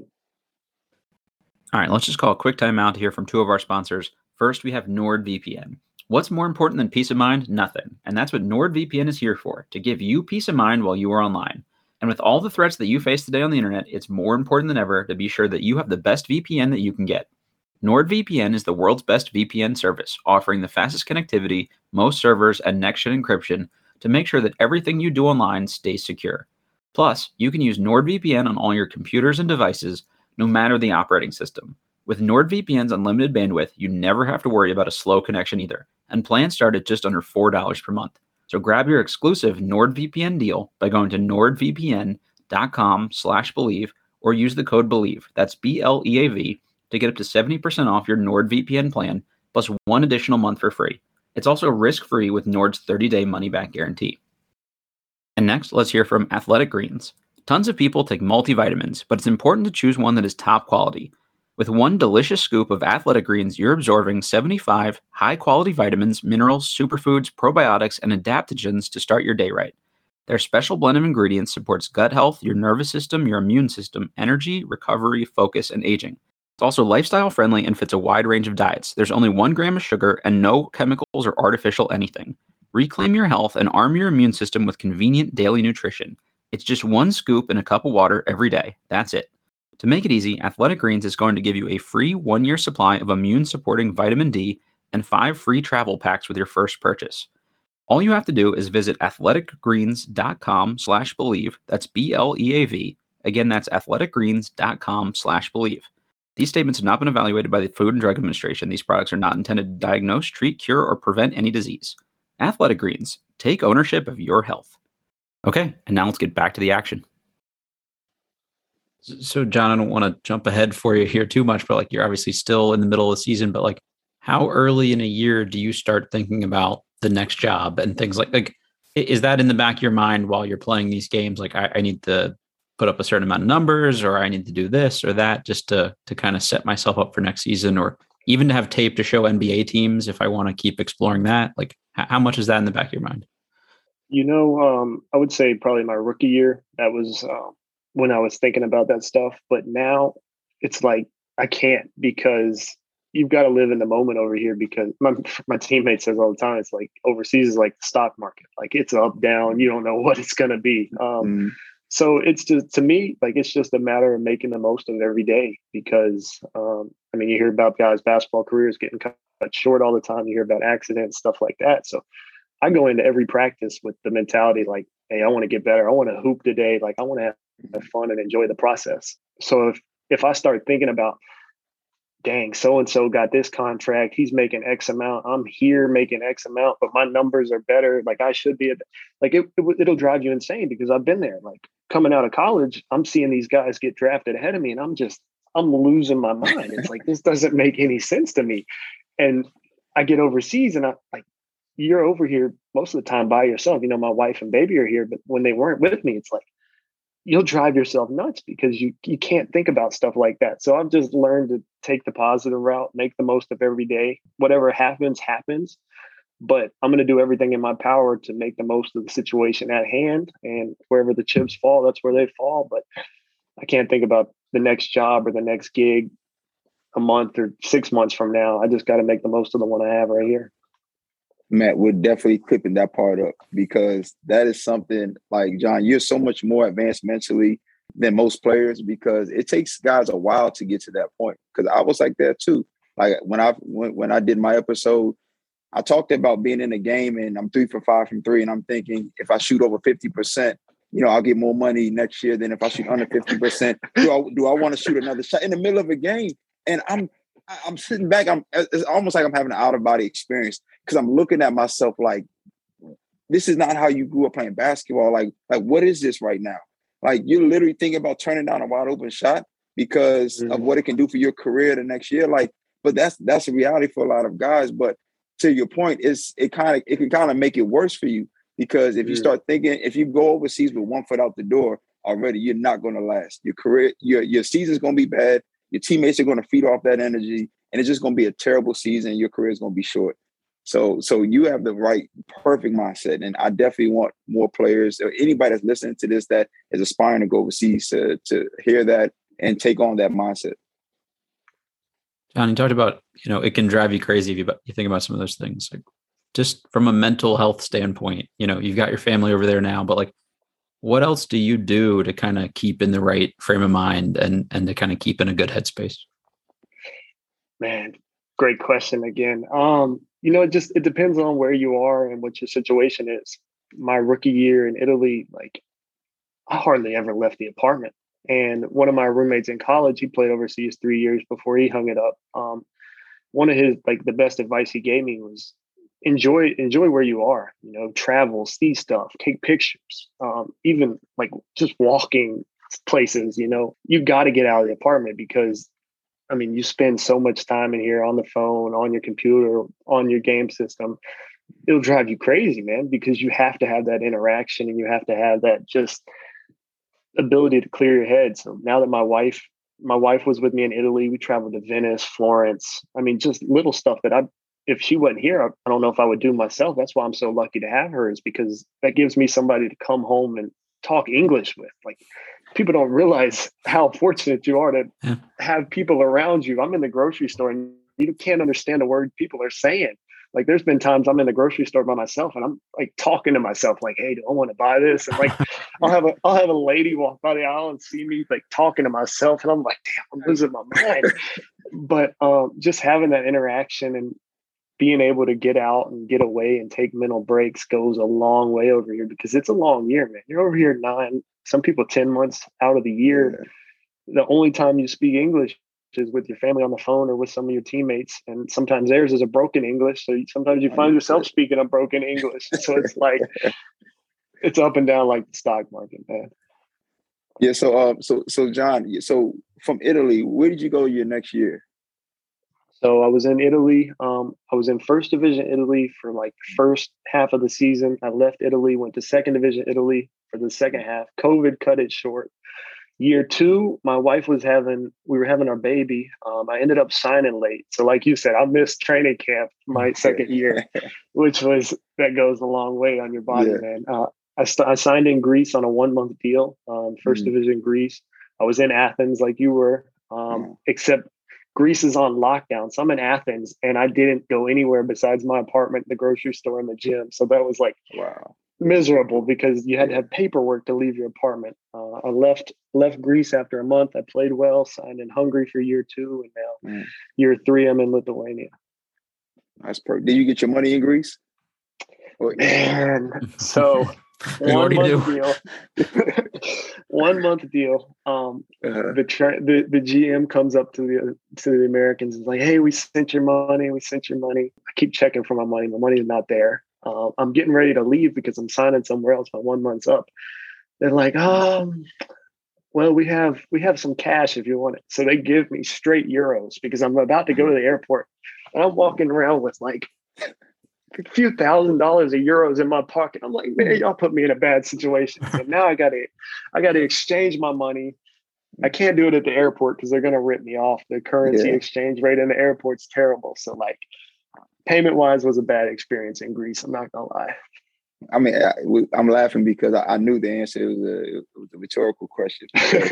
All right, let's just call a quick timeout to hear from two of our sponsors. First, we have NordVPN. What's more important than peace of mind? Nothing. And that's what NordVPN is here for, to give you peace of mind while you are online. And with all the threats that you face today on the internet, it's more important than ever to be sure that you have the best V P N that you can get. NordVPN is the world's best V P N service, offering the fastest connectivity, most servers, and next-gen encryption to make sure that everything you do online stays secure. Plus, you can use NordVPN on all your computers and devices, no matter the operating system. With NordVPN's unlimited bandwidth, you never have to worry about a slow connection either, and plans start at just under four dollars per month. So grab your exclusive NordVPN deal by going to nordvpn.com slash believe or use the code BELIEVE, that's B L E A V, to get up to seventy percent off your NordVPN plan, plus one additional month for free. It's also risk-free with Nord's thirty-day money-back guarantee. And next, let's hear from Athletic Greens. Tons of people take multivitamins, but it's important to choose one that is top quality. With one delicious scoop of Athletic Greens, you're absorbing seventy-five high-quality vitamins, minerals, superfoods, probiotics, and adaptogens to start your day right. Their special blend of ingredients supports gut health, your nervous system, your immune system, energy, recovery, focus, and aging. It's also lifestyle-friendly and fits a wide range of diets. There's only one gram of sugar and no chemicals or artificial anything. Reclaim your health and arm your immune system with convenient daily nutrition. It's just one scoop in a cup of water every day. That's it. To make it easy, Athletic Greens is going to give you a free one-year supply of immune-supporting vitamin D and five free travel packs with your first purchase. All you have to do is visit athleticgreens.com slash believe. That's B L E A V. Again, that's athleticgreens.com slash believe. These statements have not been evaluated by the Food and Drug Administration. These products are not intended to diagnose, treat, cure, or prevent any disease. Athletic Greens, take ownership of your health. Okay, and now let's get back to the action. So, John, I don't want to jump ahead for you here too much, but like you're obviously still in the middle of the season, but like how early in a year do you start thinking about the next job and things like, like, is that in the back of your mind while you're playing these games? Like I, I need to put up a certain amount of numbers, or I need to do this or that just to, to kind of set myself up for next season, or even to have tape to show N B A teams if I want to keep exploring that? Like h- how much is that in the back of your mind? You know, um, I would say probably my rookie year. That was uh, when I was thinking about that stuff. But now it's like I can't, because you've got to live in the moment over here. Because my my teammate says all the time, it's like overseas is like the stock market. Like it's up, down. You don't know what it's going to be. Um, mm. So it's just, to me, like it's just a matter of making the most of every day. Because um, I mean, you hear about guys' basketball careers getting cut short all the time. You hear about accidents, stuff like that. So I go into every practice with the mentality like, hey, I want to get better. I want to hoop today. Like I want to have fun and enjoy the process. So if, if I start thinking about, dang, so-and-so got this contract, he's making X amount, I'm here making X amount, but my numbers are better, like I should be, like it, it, it'll drive you insane, because I've been there. Like coming out of college, I'm seeing these guys get drafted ahead of me and I'm just, I'm losing my mind. It's like, this doesn't make any sense to me. And I get overseas and I like, you're over here most of the time by yourself. You know, my wife and baby are here, but when they weren't with me, it's like, you'll drive yourself nuts because you you can't think about stuff like that. So I've just learned to take the positive route, make the most of every day. Whatever happens, happens. But I'm going to do everything in my power to make the most of the situation at hand. And wherever the chips fall, that's where they fall. But I can't think about the next job or the next gig a month or six months from now. I just got to make the most of the one I have right here. Matt, we're definitely clipping that part up, because that is something like, John, you're so much more advanced mentally than most players, because it takes guys a while to get to that point. Because I was like that too. Like when I when, when I did my episode, I talked about being in a game and I'm three for five from three, and I'm thinking if I shoot over fifty percent, you know, I'll get more money next year than if I shoot under fifty percent. Do I do I want to shoot another shot in the middle of a game? And I'm I'm sitting back. I'm it's almost like I'm having an out of body experience, because I'm looking at myself like, this is not how you grew up playing basketball. Like, like what is this right now? Like you're literally thinking about turning down a wide open shot because mm-hmm. of what it can do for your career the next year. Like, but that's that's a reality for a lot of guys. But to your point, it's it kind of it can kind of make it worse for you, because if mm-hmm. you start thinking, if you go overseas with one foot out the door already, you're not going to last. Your career, your your season's going to be bad. Your teammates are going to feed off that energy, and it's just going to be a terrible season. Your career is going to be short. So, so you have the right, perfect mindset, and I definitely want more players, or anybody that's listening to this that is aspiring to go overseas, to to hear that and take on that mindset. John, you talked about, you know, it can drive you crazy if you, you think about some of those things. Like, just from a mental health standpoint, you know, you've got your family over there now, but like, what else do you do to kind of keep in the right frame of mind and and to kind of keep in a good headspace? Man, great question again. Um, you know, it just it depends on where you are and what your situation is. My rookie year in Italy, like I hardly ever left the apartment. And one of my roommates in college, he played overseas three years before he hung it up. Um, one of his, like the best advice he gave me was enjoy, enjoy where you are, you know, travel, see stuff, take pictures, um, even like just walking places, you know, you got to get out of the apartment because I mean, you spend so much time in here on the phone, on your computer, on your game system. It'll drive you crazy, man, because you have to have that interaction and you have to have that just ability to clear your head. So now that my wife, my wife was with me in Italy, we traveled to Venice, Florence. I mean, just little stuff that I, if she wasn't here, I don't know if I would do myself. That's why I'm so lucky to have her, is because that gives me somebody to come home and talk English with. Like, people don't realize how fortunate you are to yeah. have people around you. I'm in the grocery store and you can't understand a word people are saying. Like, there's been times I'm in the grocery store by myself and I'm like talking to myself, like, hey, do I want to buy this? And like, I'll have a, I'll have a lady walk by the aisle and see me like talking to myself. And I'm like, damn, I'm losing my mind. But um, just having that interaction and being able to get out and get away and take mental breaks goes a long way over here, because it's a long year, man. You're over here nine, some people ten months out of the year. Yeah. The only time you speak English is with your family on the phone or with some of your teammates. And sometimes theirs is a broken English. So sometimes you find yourself speaking a broken English. So it's like, it's up and down like the stock market, man. Yeah. So, um, so, so John, so from Italy, where did you go your next year? So I was in Italy. Um, I was in first division Italy for like the first half of the season. I left Italy, went to second division Italy for the second half. COVID cut it short. Year two, my wife was having, we were having our baby. Um, I ended up signing late. So like you said, I missed training camp my second year, which was, that goes a long way on your body, yeah. man. Uh, I, st- I signed in Greece on a one month deal, um, first mm-hmm. division Greece. I was in Athens like you were, um, mm-hmm. except Greece is on lockdown. So I'm in Athens and I didn't go anywhere besides my apartment, the grocery store, and the gym. So that was like, wow, miserable, because you had to have paperwork to leave your apartment. Uh, I left left Greece after a month. I played well, signed in Hungary for year two, and now mm. year three, I'm in Lithuania. That's perfect. Did you get your money in Greece? Man, so one month deal. One month deal. Um, uh-huh. the, tra- the the G M comes up to the to the Americans and is like, "Hey, we sent your money. We sent your money." I keep checking for my money. My money is not there. Uh, I'm getting ready to leave because I'm signing somewhere else. My one month's up. They're like, um, well, we have we have some cash if you want it. So they give me straight euros because I'm about to go to the airport, and I'm walking around with like a few thousand dollars of euros in my pocket. I'm like, man, y'all put me in a bad situation. So now I gotta I gotta exchange my money. I can't do it at the airport because they're gonna rip me off. The currency yeah. exchange rate in the airport's terrible. So like, payment wise was a bad experience in Greece. I'm not gonna lie. I mean, I, I'm laughing because I, I knew the answer. It was a, it was a rhetorical question.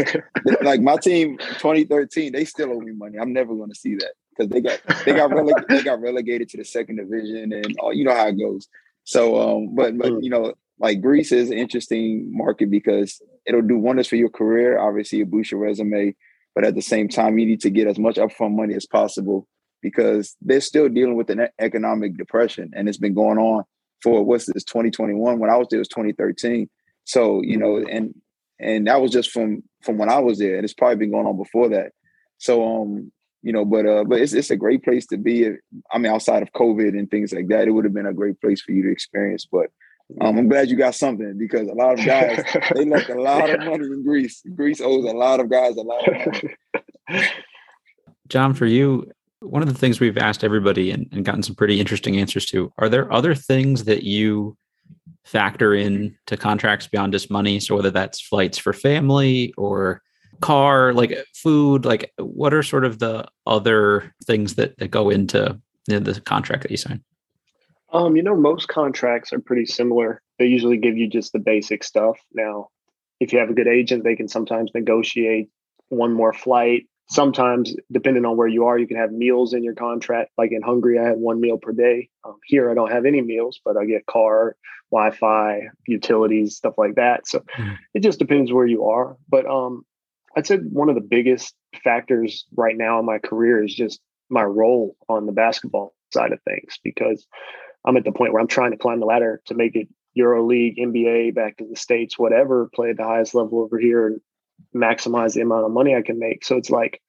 Like my team, twenty thirteen, they still owe me money. I'm never going to see that because they got they got releg- they got relegated to the second division, and oh, you know how it goes. So, um, but but mm. you know, like Greece is an interesting market because it'll do wonders for your career. Obviously, it boosts your resume, but at the same time, you need to get as much upfront money as possible because they're still dealing with an economic depression, and it's been going on for what's this twenty twenty-one. When I was there, it was twenty thirteen. So, you know, and and that was just from from when I was there, and it's probably been going on before that. So, um, you know, but uh, but it's it's a great place to be. I mean, outside of COVID and things like that, it would have been a great place for you to experience. But um, I'm glad you got something because a lot of guys they left a lot of money in Greece. Greece owes a lot of guys a lot of money. John, for you, one of the things we've asked everybody and, and gotten some pretty interesting answers to, are there other things that you factor in to contracts beyond just money? So whether that's flights for family or car, like food, like what are sort of the other things that, that go into the, the contract that you sign? Um, you know, most contracts are pretty similar. They usually give you just the basic stuff. Now, if you have a good agent, they can sometimes negotiate one more flight. Sometimes, depending on where you are, you can have meals in your contract. Like in Hungary, I had one meal per day. Um, here, I don't have any meals, but I get car, Wi-Fi, utilities, stuff like that. So mm. it just depends where you are. But um, I'd say one of the biggest factors right now in my career is just my role on the basketball side of things, because I'm at the point where I'm trying to climb the ladder to make it EuroLeague, N B A, back to the States, whatever, play at the highest level over here and maximize the amount of money I can make. So it's like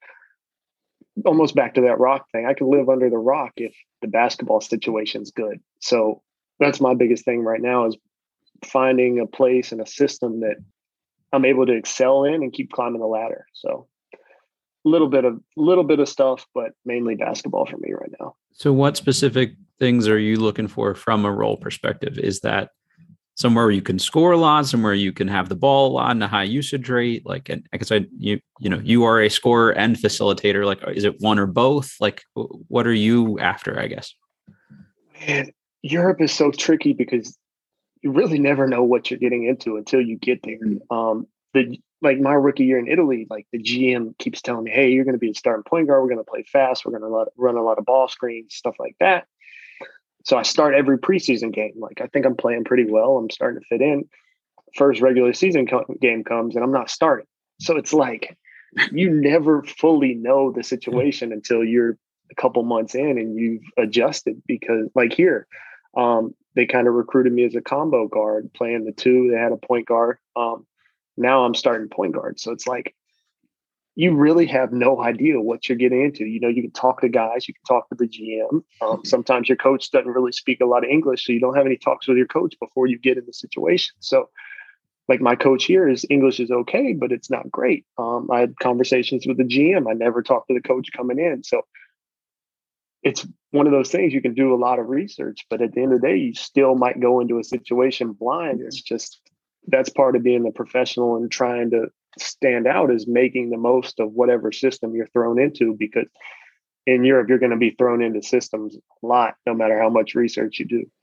almost back to that rock thing. I can live under the rock if the basketball situation's good. So that's my biggest thing right now is finding a place and a system that I'm able to excel in and keep climbing the ladder. So a little bit of little bit of stuff, but mainly basketball for me right now. So what specific things are you looking for from a role perspective? Is that somewhere where you can score a lot, somewhere you can have the ball a lot and a high usage rate? Like, and I guess I, you, you know, you are a scorer and facilitator. Like, is it one or both? Like, what are you after, I guess? Man, Europe is so tricky because you really never know what you're getting into until you get there. Um, the like my rookie year in Italy, like the G M keeps telling me, hey, you're going to be a starting point guard. We're going to play fast. We're going to run a lot of ball screens, stuff like that. So I start every preseason game. Like, I think I'm playing pretty well. I'm starting to fit in. First regular season co- game comes and I'm not starting. So it's like, you never fully know the situation until you're a couple months in and you've adjusted, because like here, um, they kind of recruited me as a combo guard playing the two. They had a point guard. Um, now I'm starting point guard. So it's like, you really have no idea what you're getting into. You know, you can talk to guys, you can talk to the G M. Um, sometimes your coach doesn't really speak a lot of English, so you don't have any talks with your coach before you get in the situation. So like my coach here, is English is okay, but it's not great. Um, I had conversations with the G M. I never talked to the coach coming in. So it's one of those things, you can do a lot of research, but at the end of the day, you still might go into a situation blind. It's just, that's part of being a professional and trying to stand out, is making the most of whatever system you're thrown into, because in Europe, you're going to be thrown into systems a lot, no matter how much research you do.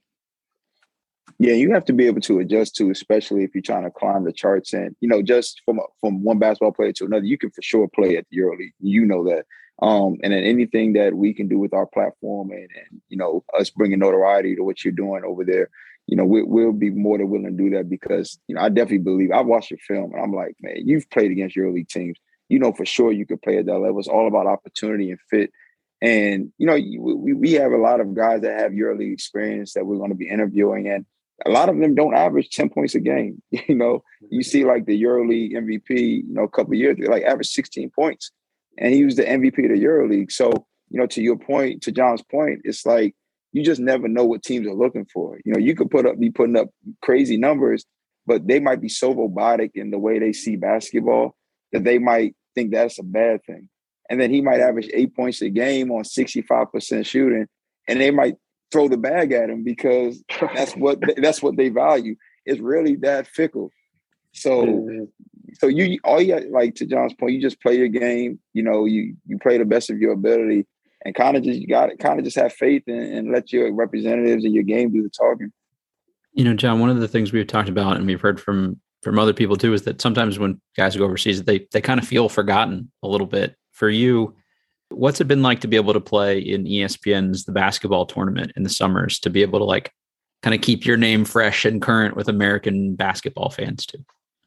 Yeah, you have to be able to adjust to, especially if you're trying to climb the charts. And, you know, just from from one basketball player to another, you can for sure play at the EuroLeague. You know that. Um, and then anything that we can do with our platform and, and, you know, us bringing notoriety to what you're doing over there, you know, we, we'll be more than willing to do that, because, you know, I definitely believe, I watched your film and I'm like, man, you've played against EuroLeague teams. You know, for sure you could play at that level. It's all about opportunity and fit. And, you know, we, we have a lot of guys that have EuroLeague experience that we're going to be interviewing, and a lot of them don't average ten points a game. You know, you see like the EuroLeague M V P, you know, a couple of years ago, like average sixteen points. And he was the M V P of the EuroLeague. So, you know, to your point, to John's point, it's like, you just never know what teams are looking for. You know, you could put up, be putting up crazy numbers, but they might be so robotic in the way they see basketball that they might think that's a bad thing. And then he might average eight points a game on sixty-five percent shooting, and they might throw the bag at him because that's what that's what they value. It's really that fickle. So, mm-hmm. so you all you got, like to John's point, you just play your game. You know, you you play the best of your ability, and kind of just you got to kind of just have faith and, and let your representatives and your game do the talking. You know, John, one of the things we've talked about and we've heard from from other people too is that sometimes when guys go overseas, they they kind of feel forgotten a little bit. For you, what's it been like to be able to play in E S P N's The Basketball Tournament in the summers, to be able to like kind of keep your name fresh and current with American basketball fans too?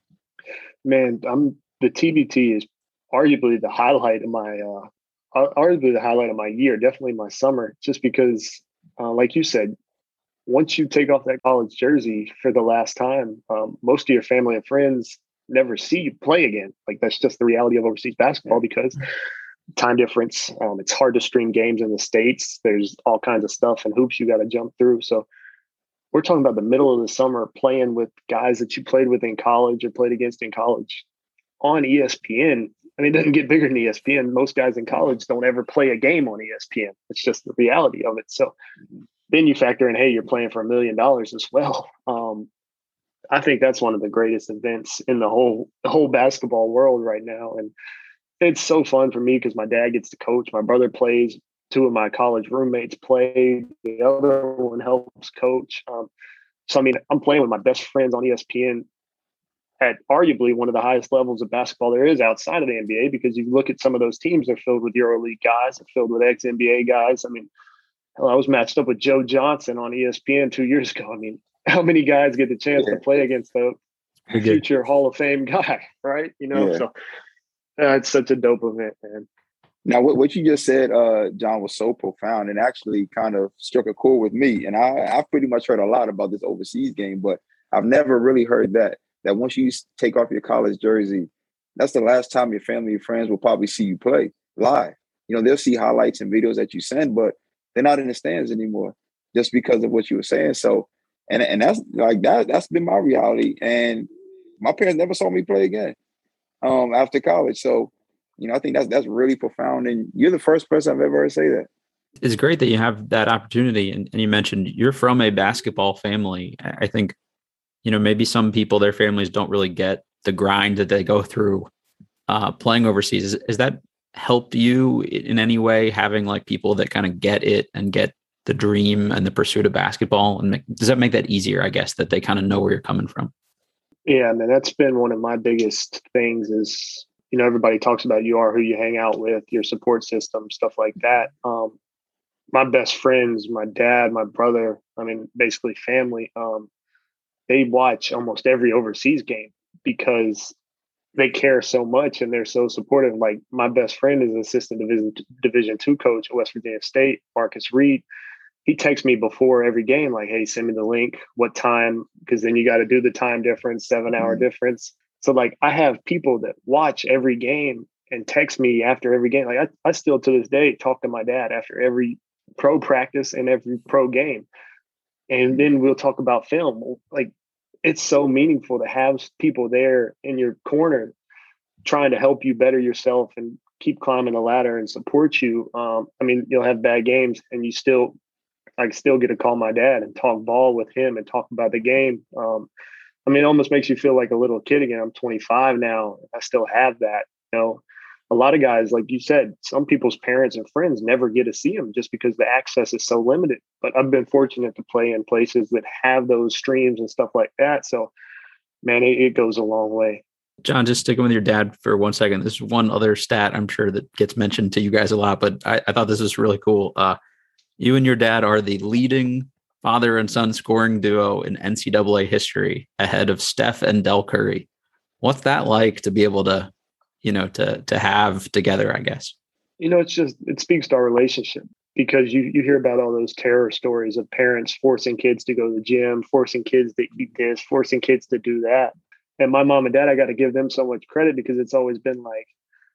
Man, I'm the T B T is arguably the highlight of my, uh, arguably the highlight of my year, definitely my summer, just because, uh, like you said, once you take off that college jersey for the last time, um, most of your family and friends never see you play again. Like, that's just the reality of overseas basketball, because time difference, um, it's hard to stream games in the States. There's all kinds of stuff and hoops you got to jump through. So we're talking about the middle of the summer, playing with guys that you played with in college or played against in college on E S P N. I mean, it doesn't get bigger than E S P N. Most guys in college don't ever play a game on E S P N. It's just the reality of it. So then you factor in, hey, you're playing for a million dollars as well. Um, I think that's one of the greatest events in the whole the whole basketball world right now. And it's so fun for me because my dad gets to coach. My brother plays. Two of my college roommates play. The other one helps coach. Um, so, I mean, I'm playing with my best friends on E S P N at arguably one of the highest levels of basketball there is outside of the N B A, because you look at some of those teams, they're filled with EuroLeague guys, they're filled with ex-N B A guys. I mean, hell, I was matched up with Joe Johnson on E S P N two years ago. I mean, how many guys get the chance yeah. to play against the future Hall of Fame guy, right? You know, yeah. so uh, it's such a dope event, man. Now, what, what you just said, uh, John, was so profound and actually kind of struck a chord with me. And I, I've pretty much heard a lot about this overseas game, but I've never really heard that, that once you take off your college jersey, that's the last time your family and friends will probably see you play live. You know, they'll see highlights and videos that you send, but they're not in the stands anymore just because of what you were saying. So, and, and that's like that, that's been my reality. And my parents never saw me play again um, after college. So, you know, I think that's that's really profound. And you're the first person I've ever heard say that. It's great that you have that opportunity. And, and you mentioned you're from a basketball family. I think, you know, maybe some people, their families don't really get the grind that they go through uh, playing overseas. Is, is that helped you in any way, having like people that kind of get it and get the dream and the pursuit of basketball? And make, does that make that easier, I guess, that they kind of know where you're coming from? Yeah, I mean, that's been one of my biggest things is, you know, everybody talks about you are who you hang out with, your support system, stuff like that. Um, my best friends, my dad, my brother, I mean, basically family, um, they watch almost every overseas game because they care so much and they're so supportive. Like my best friend is an assistant division division two coach at West Virginia State, Marcus Reed. He texts me before every game, like, hey, send me the link, what time, because then you got to do the time difference, seven hour mm-hmm. difference. So like I have people that watch every game and text me after every game. Like I, I still to this day talk to my dad after every pro practice and every pro game. And then we'll talk about film. Like it's so meaningful to have people there in your corner trying to help you better yourself and keep climbing the ladder and support you. Um, I mean, you'll have bad games and you still, I still get to call my dad and talk ball with him and talk about the game. Um, I mean, it almost makes you feel like a little kid again. I'm twenty-five now. I still have that. You know, a lot of guys, like you said, some people's parents and friends never get to see them just because the access is so limited. But I've been fortunate to play in places that have those streams and stuff like that. So, man, it, it goes a long way. John, just sticking with your dad for one second. This is one other stat I'm sure that gets mentioned to you guys a lot, but I, I thought this was really cool. Uh, you and your dad are the leading father and son scoring duo in N C double A history, ahead of Steph and Del Curry. What's that like to be able to, you know, to to have together, I guess? You know, it's just, it speaks to our relationship because you you hear about all those terror stories of parents forcing kids to go to the gym, forcing kids to eat this, forcing kids to do that. And my mom and dad, I got to give them so much credit because it's always been like,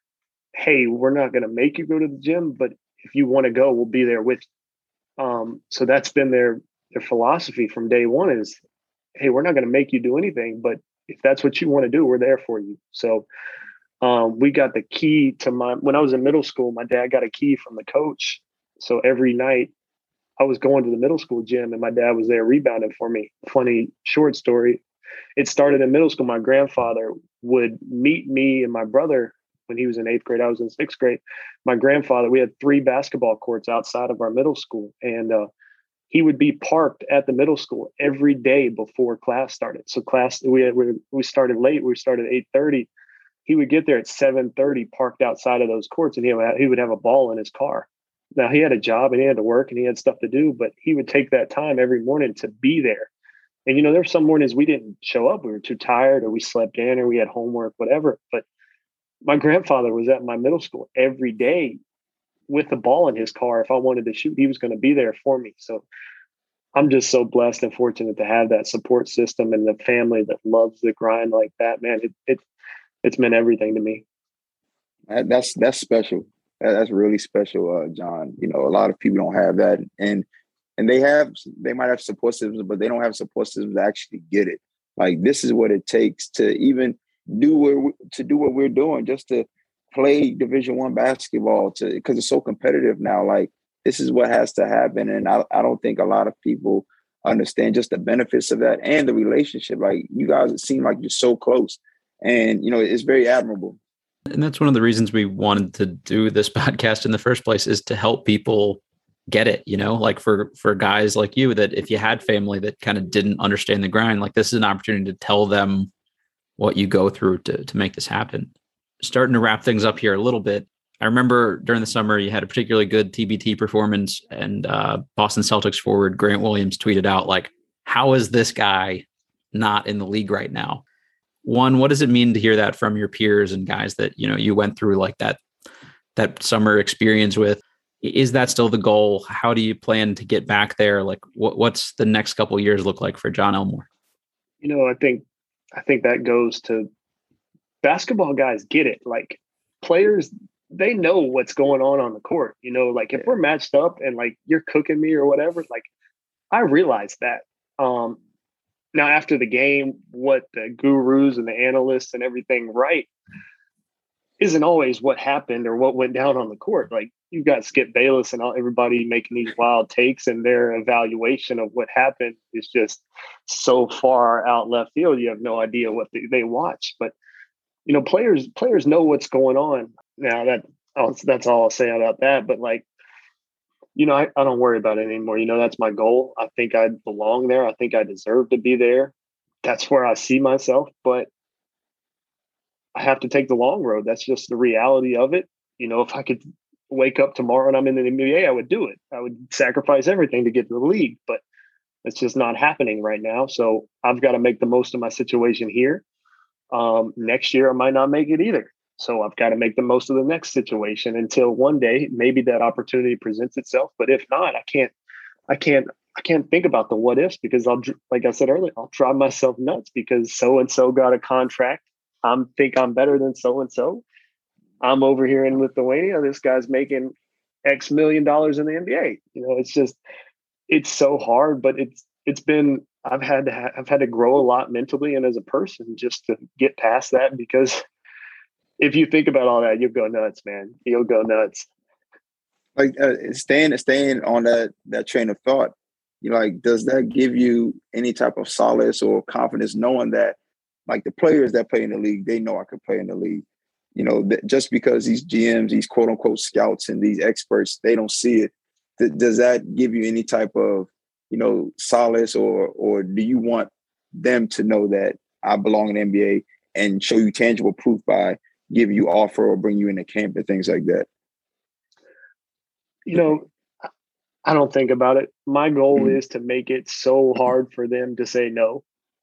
hey, we're not going to make you go to the gym, but if you want to go, we'll be there with you. Um, so that's been their their philosophy from day one is, hey, we're not going to make you do anything, but if that's what you want to do, we're there for you. So um, we got the key to my, when I was in middle school, my dad got a key from the coach. So every night I was going to the middle school gym and my dad was there rebounding for me. Funny short story. It started in middle school. My grandfather would meet me and my brother when he was in eighth grade. I was in sixth grade. My grandfather, we had three basketball courts outside of our middle school. And uh, he would be parked at the middle school every day before class started. So class, we had, we, we started late. We started at eight thirty. He would get there at seven thirty, parked outside of those courts, and he would, have, he would have a ball in his car. Now, he had a job and he had to work and he had stuff to do, but he would take that time every morning to be there. And, you know, there were some mornings we didn't show up. We were too tired or we slept in or we had homework, whatever. But my grandfather was at my middle school every day with the ball in his car. If I wanted to shoot, he was going to be there for me. So I'm just so blessed and fortunate to have that support system and the family that loves the grind like that, man. It, it it's meant everything to me. That's, that's special. That's really special, uh, John. You know, a lot of people don't have that. And, and they have, they might have support systems, but they don't have support systems to actually get it. Like, this is what it takes to even do what, to do what we're doing, just to play Division One basketball, to because it's so competitive now. Like, this is what has to happen. And I, I don't think a lot of people understand just the benefits of that and the relationship. Like, you guys, it seem like you're so close. And, you know, it's very admirable. And that's one of the reasons we wanted to do this podcast in the first place, is to help people get it, you know, like for, for guys like you, that if you had family that kind of didn't understand the grind, like this is an opportunity to tell them what you go through to, to make this happen. Starting to wrap things up here a little bit. I remember during the summer, you had a particularly good T B T performance, and uh, Boston Celtics forward Grant Williams tweeted out, like, how is this guy not in the league right now? One, what does it mean to hear that from your peers and guys that, you know, you went through like that that summer experience with. Is that still the goal? How do you plan to get back there? Like what, what's the next couple of years look like for Jon Elmore? You know, I think, I think that goes to basketball guys get it. Like players, they know what's going on on the court. You know, like if we're matched up and like you're cooking me or whatever, like I realize that. Um, now after the game, what the gurus and the analysts and everything write isn't always what happened or what went down on the court. Like you've got Skip Bayless and all, everybody making these wild takes, and their evaluation of what happened is just so far out left field. You have no idea what they, they watch. But you know, players players know what's going on. Now that I'll, that's all I'll say about that. But like, you know, I, I don't worry about it anymore. You know, that's my goal. I think I belong there. I think I deserve to be there. That's where I see myself. But I have to take the long road. That's just the reality of it. You know, if I could wake up tomorrow and I'm in the N B A, I would do it. I would sacrifice everything to get to the league, but it's just not happening right now. So I've got to make the most of my situation here. Um, next year, I might not make it either. So I've got to make the most of the next situation until one day, maybe that opportunity presents itself. But if not, I can't, I can't, I can't think about the what ifs, because I'll, like I said earlier, I'll drive myself nuts because so-and-so got a contract. I'm think I'm better than so-and-so. I'm over here in Lithuania. This guy's making X million dollars in the N B A. You know, it's just, it's so hard, but it's, it's been, I've had to, ha- I've had to grow a lot mentally and as a person just to get past that, because if you think about all that, you'll go nuts, man. You'll go nuts. Like uh, staying, staying on that, that train of thought, you know, like, does that give you any type of solace or confidence knowing that, like, the players that play in the league, they know I could play in the league? You know, th- just because these G Ms, these quote unquote scouts and these experts, they don't see it. Th- does that give you any type of, you know, solace, or or do you want them to know that I belong in the N B A and show you tangible proof by giving you offer or bring you into camp and things like that? You know, I don't think about it. My goal Mm-hmm. is to make it so hard for them to say no.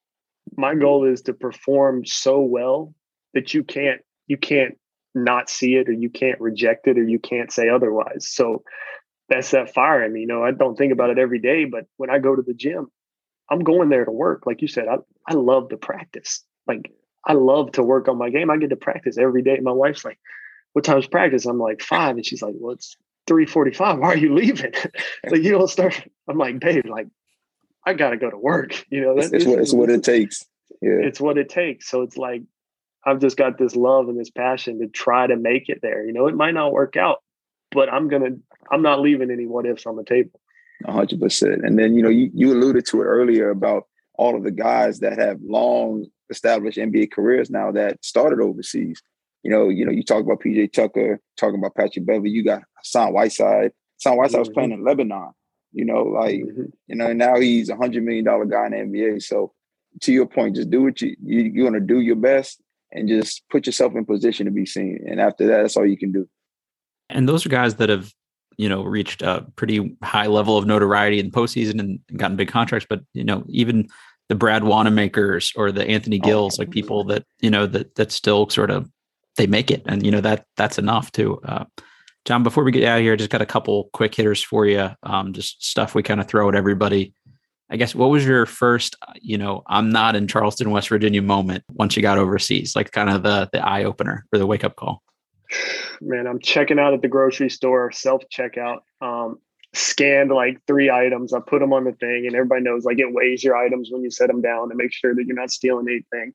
My goal is to perform so well that you can't, you can't not see it, or you can't reject it, or you can't say otherwise. So that's that fire in me. You know, I don't think about it every day, but when I go to the gym, I'm going there to work. Like you said, I, I love to practice. Like I love to work on my game. I get to practice every day. My wife's like, what time's practice? I'm like, five. And she's like, well, it's three forty-five. Why are you leaving? Like, you don't start. I'm like, babe, like, I got to go to work. You know, It's, it's what, it's what it takes. Yeah. It's what it takes. So it's like, I've just got this love and this passion to try to make it there. You know, it might not work out, but I'm going to, I'm not leaving any what ifs on the table. one hundred percent. And then, you know, you, you alluded to it earlier about all of the guys that have long established N B A careers now that started overseas. You know, you know, you talk about P J Tucker, talking about Patrick Beverley, you got Hassan Whiteside. Hassan Whiteside mm-hmm. was playing in Lebanon, you know, like, mm-hmm. you know, and now he's a hundred million dollar guy in the N B A. So to your point, just do what you, you you're going to do your best and just put yourself in position to be seen. And after that, that's all you can do. And those are guys that have, you know, reached a pretty high level of notoriety in the postseason and gotten big contracts. But, you know, even the Brad Wanamakers or the Anthony Gills, oh, like people that, you know, that that still sort of, they make it. And, you know, that that's enough too. Uh, Jon, before we get out of here, just got a couple quick hitters for you. Um, just stuff we kind of throw at everybody. I guess, what was your first, you know, I'm not in Charleston, West Virginia moment once you got overseas, like kind of the the eye opener or the wake up call? Man, I'm checking out at the grocery store, self checkout, um, scanned like three items. I put them on the thing, and everybody knows like it weighs your items when you set them down to make sure that you're not stealing anything.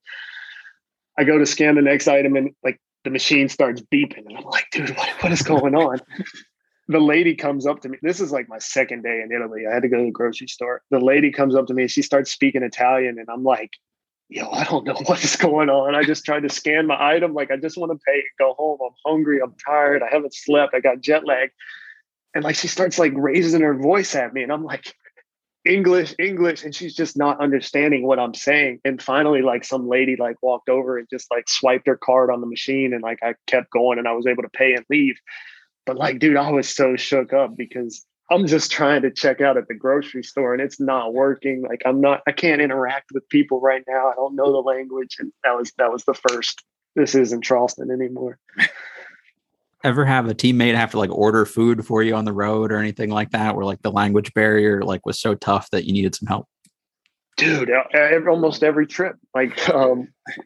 I go to scan the next item, and like the machine starts beeping, and I'm like, dude, what, what is going on? The lady comes up to me. This is like my second day in Italy. I had to go to the grocery store. The lady comes up to me and she starts speaking Italian. And I'm like, yo, I don't know what is going on. I just tried to scan my item. Like, I just want to pay and go home. I'm hungry. I'm tired. I haven't slept. I got jet lag. And like, she starts like raising her voice at me. And I'm like, English, English. And she's just not understanding what I'm saying. And finally, like some lady like walked over and just like swiped her card on the machine. And like, I kept going and I was able to pay and leave. But like, dude, I was so shook up because I'm just trying to check out at the grocery store and it's not working. Like I'm not, I can't interact with people right now. I don't know the language. And that was, that was the first, this isn't Charleston anymore. ever have a teammate have to like order food for you on the road or anything like that, where like the language barrier like was so tough that you needed some help? Dude, almost every trip. Like, um,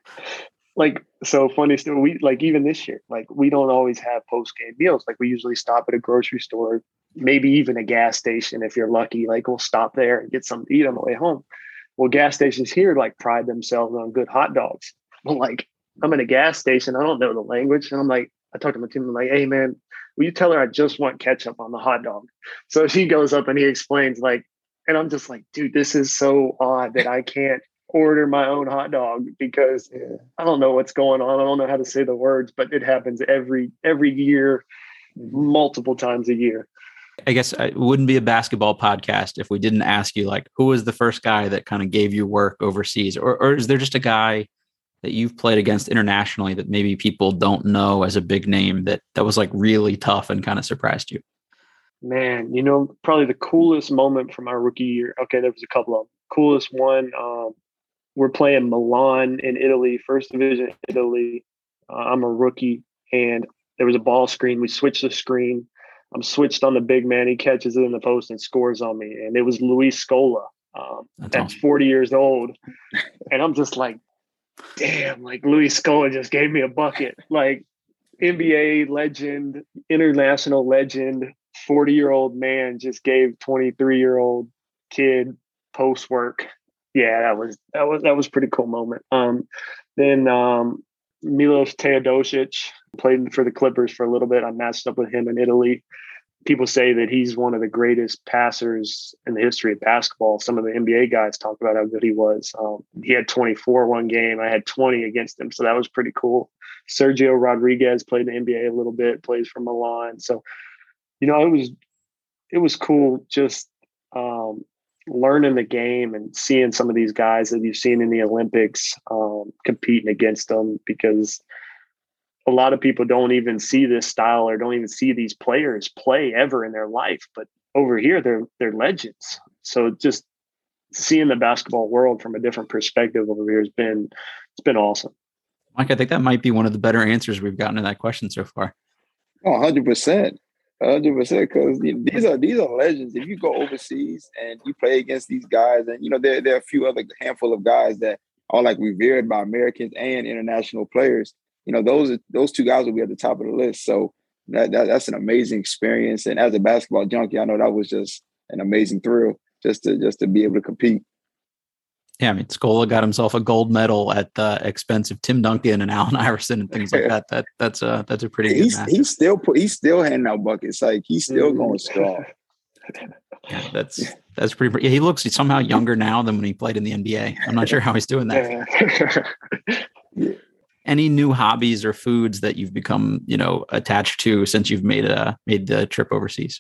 like, so funny story. We like, even this year, like we don't always have post-game meals. Like we usually stop at a grocery store, maybe even a gas station. If you're lucky, like we'll stop there and get something to eat on the way home. Well, gas stations here like pride themselves on good hot dogs. Well, like I'm in a gas station. I don't know the language. And I'm like, I talked to my team. I'm like, hey man, will you tell her I just want ketchup on the hot dog? So she goes up and he explains like, and I'm just like, dude, this is so odd that I can't order my own hot dog because yeah. I don't know what's going on. I don't know how to say the words, but it happens every every year, multiple times a year. I guess it wouldn't be a basketball podcast if we didn't ask you, like, who was the first guy that kind of gave you work overseas? Or, or is there just a guy that you've played against internationally that maybe people don't know as a big name that that was like really tough and kind of surprised you? Man, you know, probably the coolest moment from our rookie year. Okay, there was a couple of them. Coolest one, um, we're playing Milan in Italy, first division Italy. Uh, I'm a rookie, and there was a ball screen. We switched the screen. I'm switched on the big man. He catches it in the post and scores on me. And it was Luis Scola um, at awesome. forty years old. And I'm just like, damn, like Luis Scola just gave me a bucket. Like N B A legend, international legend, forty-year-old man just gave twenty-three-year-old kid post work. Yeah, that was that was that was a pretty cool moment. Um, then um, Milos Teodosic played for the Clippers for a little bit. I matched up with him in Italy. People say that he's one of the greatest passers in the history of basketball. Some of the N B A guys talk about how good he was. Um, he had twenty-four one game. I had twenty against him, so that was pretty cool. Sergio Rodriguez played in the N B A a little bit, plays for Milan. So, you know, it was it was cool just um, learning the game and seeing some of these guys that you've seen in the Olympics, um, competing against them, because a lot of people don't even see this style or don't even see these players play ever in their life. But over here, they're they're legends. So just seeing the basketball world from a different perspective over here has been it's been awesome. Mike, I think that might be one of the better answers we've gotten to that question so far. Oh, one hundred percent. one hundred percent, because these are these are legends. If you go overseas and you play against these guys, and you know there there are a few other handful of guys that are like revered by Americans and international players. You know those those two guys will be at the top of the list. So that, that that's an amazing experience. And as a basketball junkie, I know that was just an amazing thrill just to just to be able to compete. Yeah, I mean, Scola got himself a gold medal at the expense of Tim Duncan and Allen Iverson and things like that. That that's a that's a pretty good he's, match. He's still put, he's still handing out buckets. Like he's still mm-hmm. going strong. Yeah, that's that's pretty. Yeah, he looks somehow younger now than when he played in the N B A. I'm not sure how he's doing that. Yeah. Any new hobbies or foods that you've become, you know, attached to since you've made a made the trip overseas?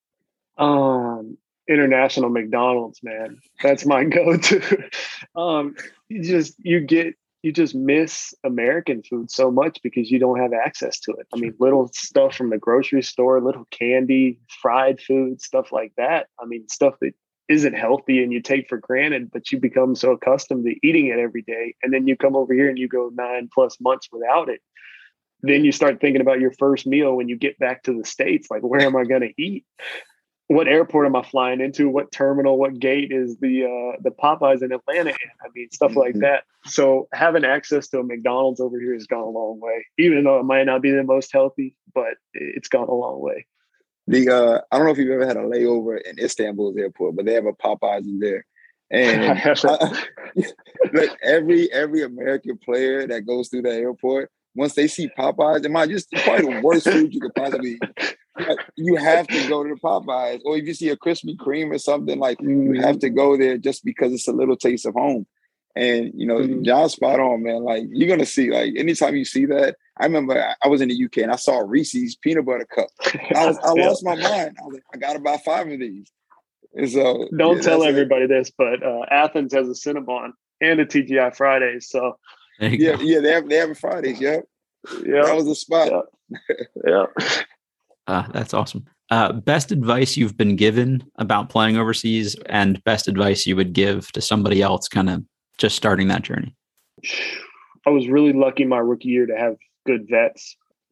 Um. International McDonald's, man. That's my go-to. um, you just you get you just miss American food so much because you don't have access to it. I mean, little stuff from the grocery store, little candy, fried food, stuff like that. I mean, stuff that isn't healthy and you take for granted, but you become so accustomed to eating it every day. And then you come over here and you go nine plus months without it. Then you start thinking about your first meal when you get back to the States. Like, where am I going to eat? What airport am I flying into? What terminal? What gate is the uh, the Popeyes in Atlanta in? I mean, stuff like that. So having access to a McDonald's over here has gone a long way, even though it might not be the most healthy, but it's gone a long way. The uh, I don't know if you've ever had a layover in Istanbul's airport, but they have a Popeyes in there. And I, like every every American player that goes through that airport, once they see Popeyes, it might just probably the worst food you could possibly eat. Like, you have to go to the Popeyes, or if you see a Krispy Kreme or something, like mm-hmm. you have to go there just because it's a little taste of home. And you know, mm-hmm. John's spot on, man. Like you're gonna see, like anytime you see that. I remember I was in the U K and I saw Reese's peanut butter cup. I was I yeah. lost my mind. I was like, I gotta buy five of these. And so don't yeah, tell everybody it. this, but uh, Athens has a Cinnabon and a T G I Fridays. So yeah, go. yeah, they have they have a Fridays. Yep. Yeah, that was the spot. Yeah. yeah. Uh, that's awesome. Uh, best advice you've been given about playing overseas, and best advice you would give to somebody else kind of just starting that journey? I was really lucky my rookie year to have good vets.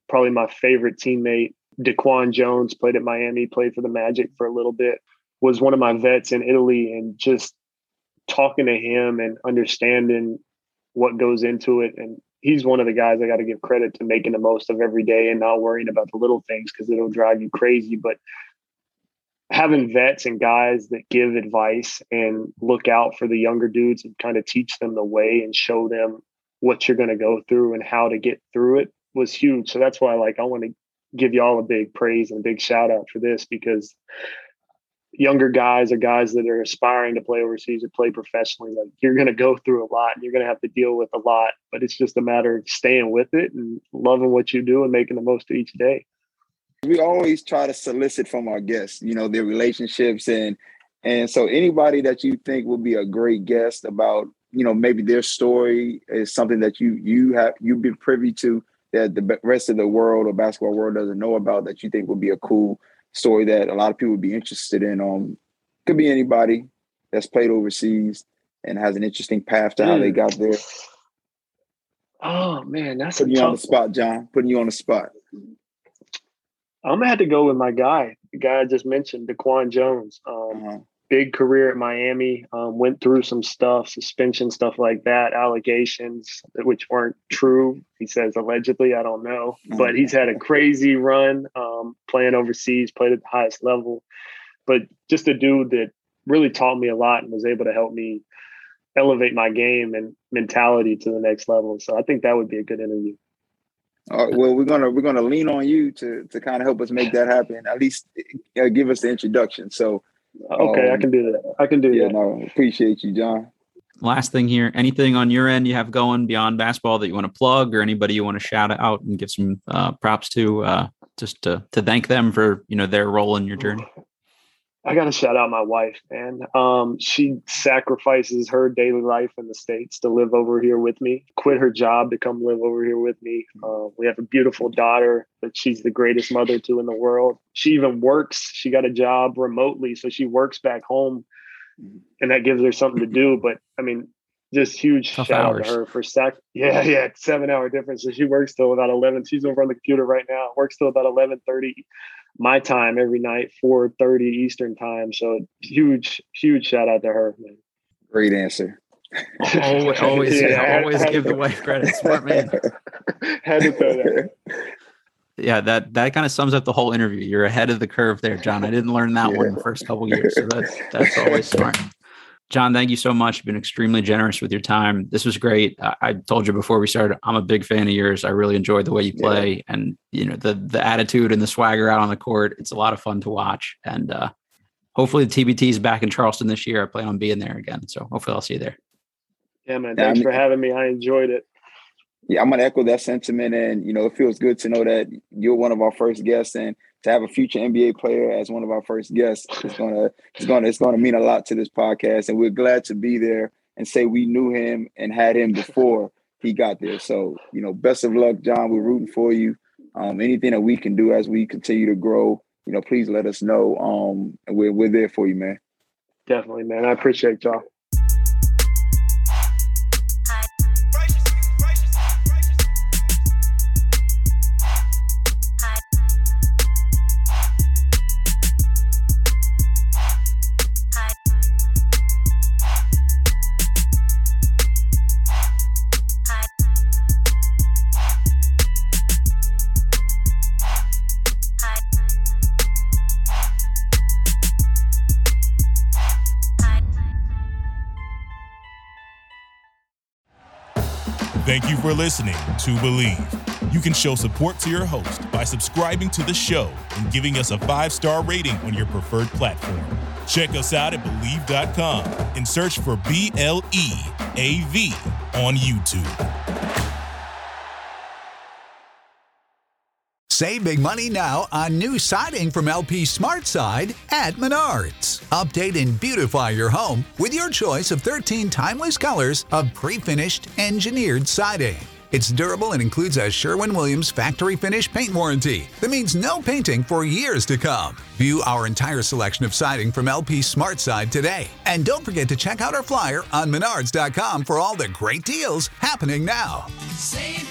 probably my favorite teammate. DeQuan Jones played at Miami, played for the Magic for a little bit, was one of my vets in Italy, and just talking to him and understanding what goes into it. And he's one of the guys I got to give credit to, making the most of every day and not worrying about the little things because it'll drive you crazy. But having vets and guys that give advice and look out for the younger dudes and kind of teach them the way and show them what you're going to go through and how to get through it was huge. So that's why, like, I want to give y'all a big praise and a big shout out for this, because younger guys or guys that are aspiring to play overseas or play professionally, like, you're going to go through a lot and you're going to have to deal with a lot, but it's just a matter of staying with it and loving what you do and making the most of each day. We always try to solicit from our guests, you know, their relationships. And, and so anybody that you think would be a great guest about, you know, maybe their story is something that you, you have, you've been privy to that the rest of the world or basketball world doesn't know about, that you think would be a cool story that a lot of people would be interested in. Um, could be anybody that's played overseas and has an interesting path to mm. how they got there. Oh man, that's putting a you tough on the spot, John. Putting you on the spot. I'm gonna have to go with my guy, the guy I just mentioned, DeQuan Jones. Um, uh-huh. Big career at Miami. Um, went through some stuff, suspension stuff like that, allegations which weren't true. He says allegedly, I don't know, uh-huh. but he's had a crazy run um, playing overseas, played at the highest level. But just a dude that really taught me a lot and was able to help me elevate my game and mentality to the next level. So I think that would be a good interview. All right, well, we're gonna we're gonna lean on you to to kind of help us make that happen. At least uh, give us the introduction. So, okay, um, I can do that. I can do yeah, that. No, appreciate you, John. Last thing here, anything on your end you have going beyond basketball that you want to plug, or anybody you want to shout out and give some uh, props to, uh, just to to thank them for, you know, their role in your journey? I got to shout out my wife, man. Um, she sacrifices her daily life in the States to live over here with me, quit her job to come live over here with me. Uh, we have a beautiful daughter that she's the greatest mother to in the world. She even works. She got a job remotely, so she works back home, and that gives her something to do. But, I mean, just huge Tough shout hours. out to her for sac. Yeah, yeah, seven hour difference. So she works till about eleven. She's over on the computer right now. Works till about eleven thirty my time every night, four thirty Eastern time. So huge, huge shout out to her, man. Great answer. always, always, yeah, yeah, always give the wife credit. Smart man. Had to throw that. Yeah, that that kind of sums up the whole interview. You're ahead of the curve there, John. I didn't learn that yeah. one the first couple of years, so that's that's always smart. John, thank you so much. You've been extremely generous with your time. This was great. I, I told you before we started, I'm a big fan of yours. I really enjoyed the way you play, yeah. and you know the the attitude and the swagger out on the court. It's a lot of fun to watch, and uh, hopefully the T B T is back in Charleston this year. I plan on being there again, so hopefully I'll see you there. Yeah, man. Thanks yeah, I mean, for having me. I enjoyed it. Yeah, I'm gonna echo that sentiment, and you know, it feels good to know that you're one of our first guests, and to have a future N B A player as one of our first guests, it's gonna, it's gonna, it's gonna mean a lot to this podcast, and we're glad to be there and say we knew him and had him before he got there. So, you know, best of luck, John. We're rooting for you. Um, anything that we can do as we continue to grow, you know, please let us know. Um, and we're we're there for you, man. Definitely, man. I appreciate y'all. Thank you for listening to Believe. You can show support to your host by subscribing to the show and giving us a five-star rating on your preferred platform. Check us out at Believe dot com and search for B L E A V on YouTube. Save big money now on new siding from L P SmartSide at Menards. Update and beautify your home with your choice of thirteen timeless colors of pre-finished engineered siding. It's durable and includes a Sherwin-Williams factory finish paint warranty that means no painting for years to come. View our entire selection of siding from L P SmartSide today. And don't forget to check out our flyer on Menards dot com for all the great deals happening now. Save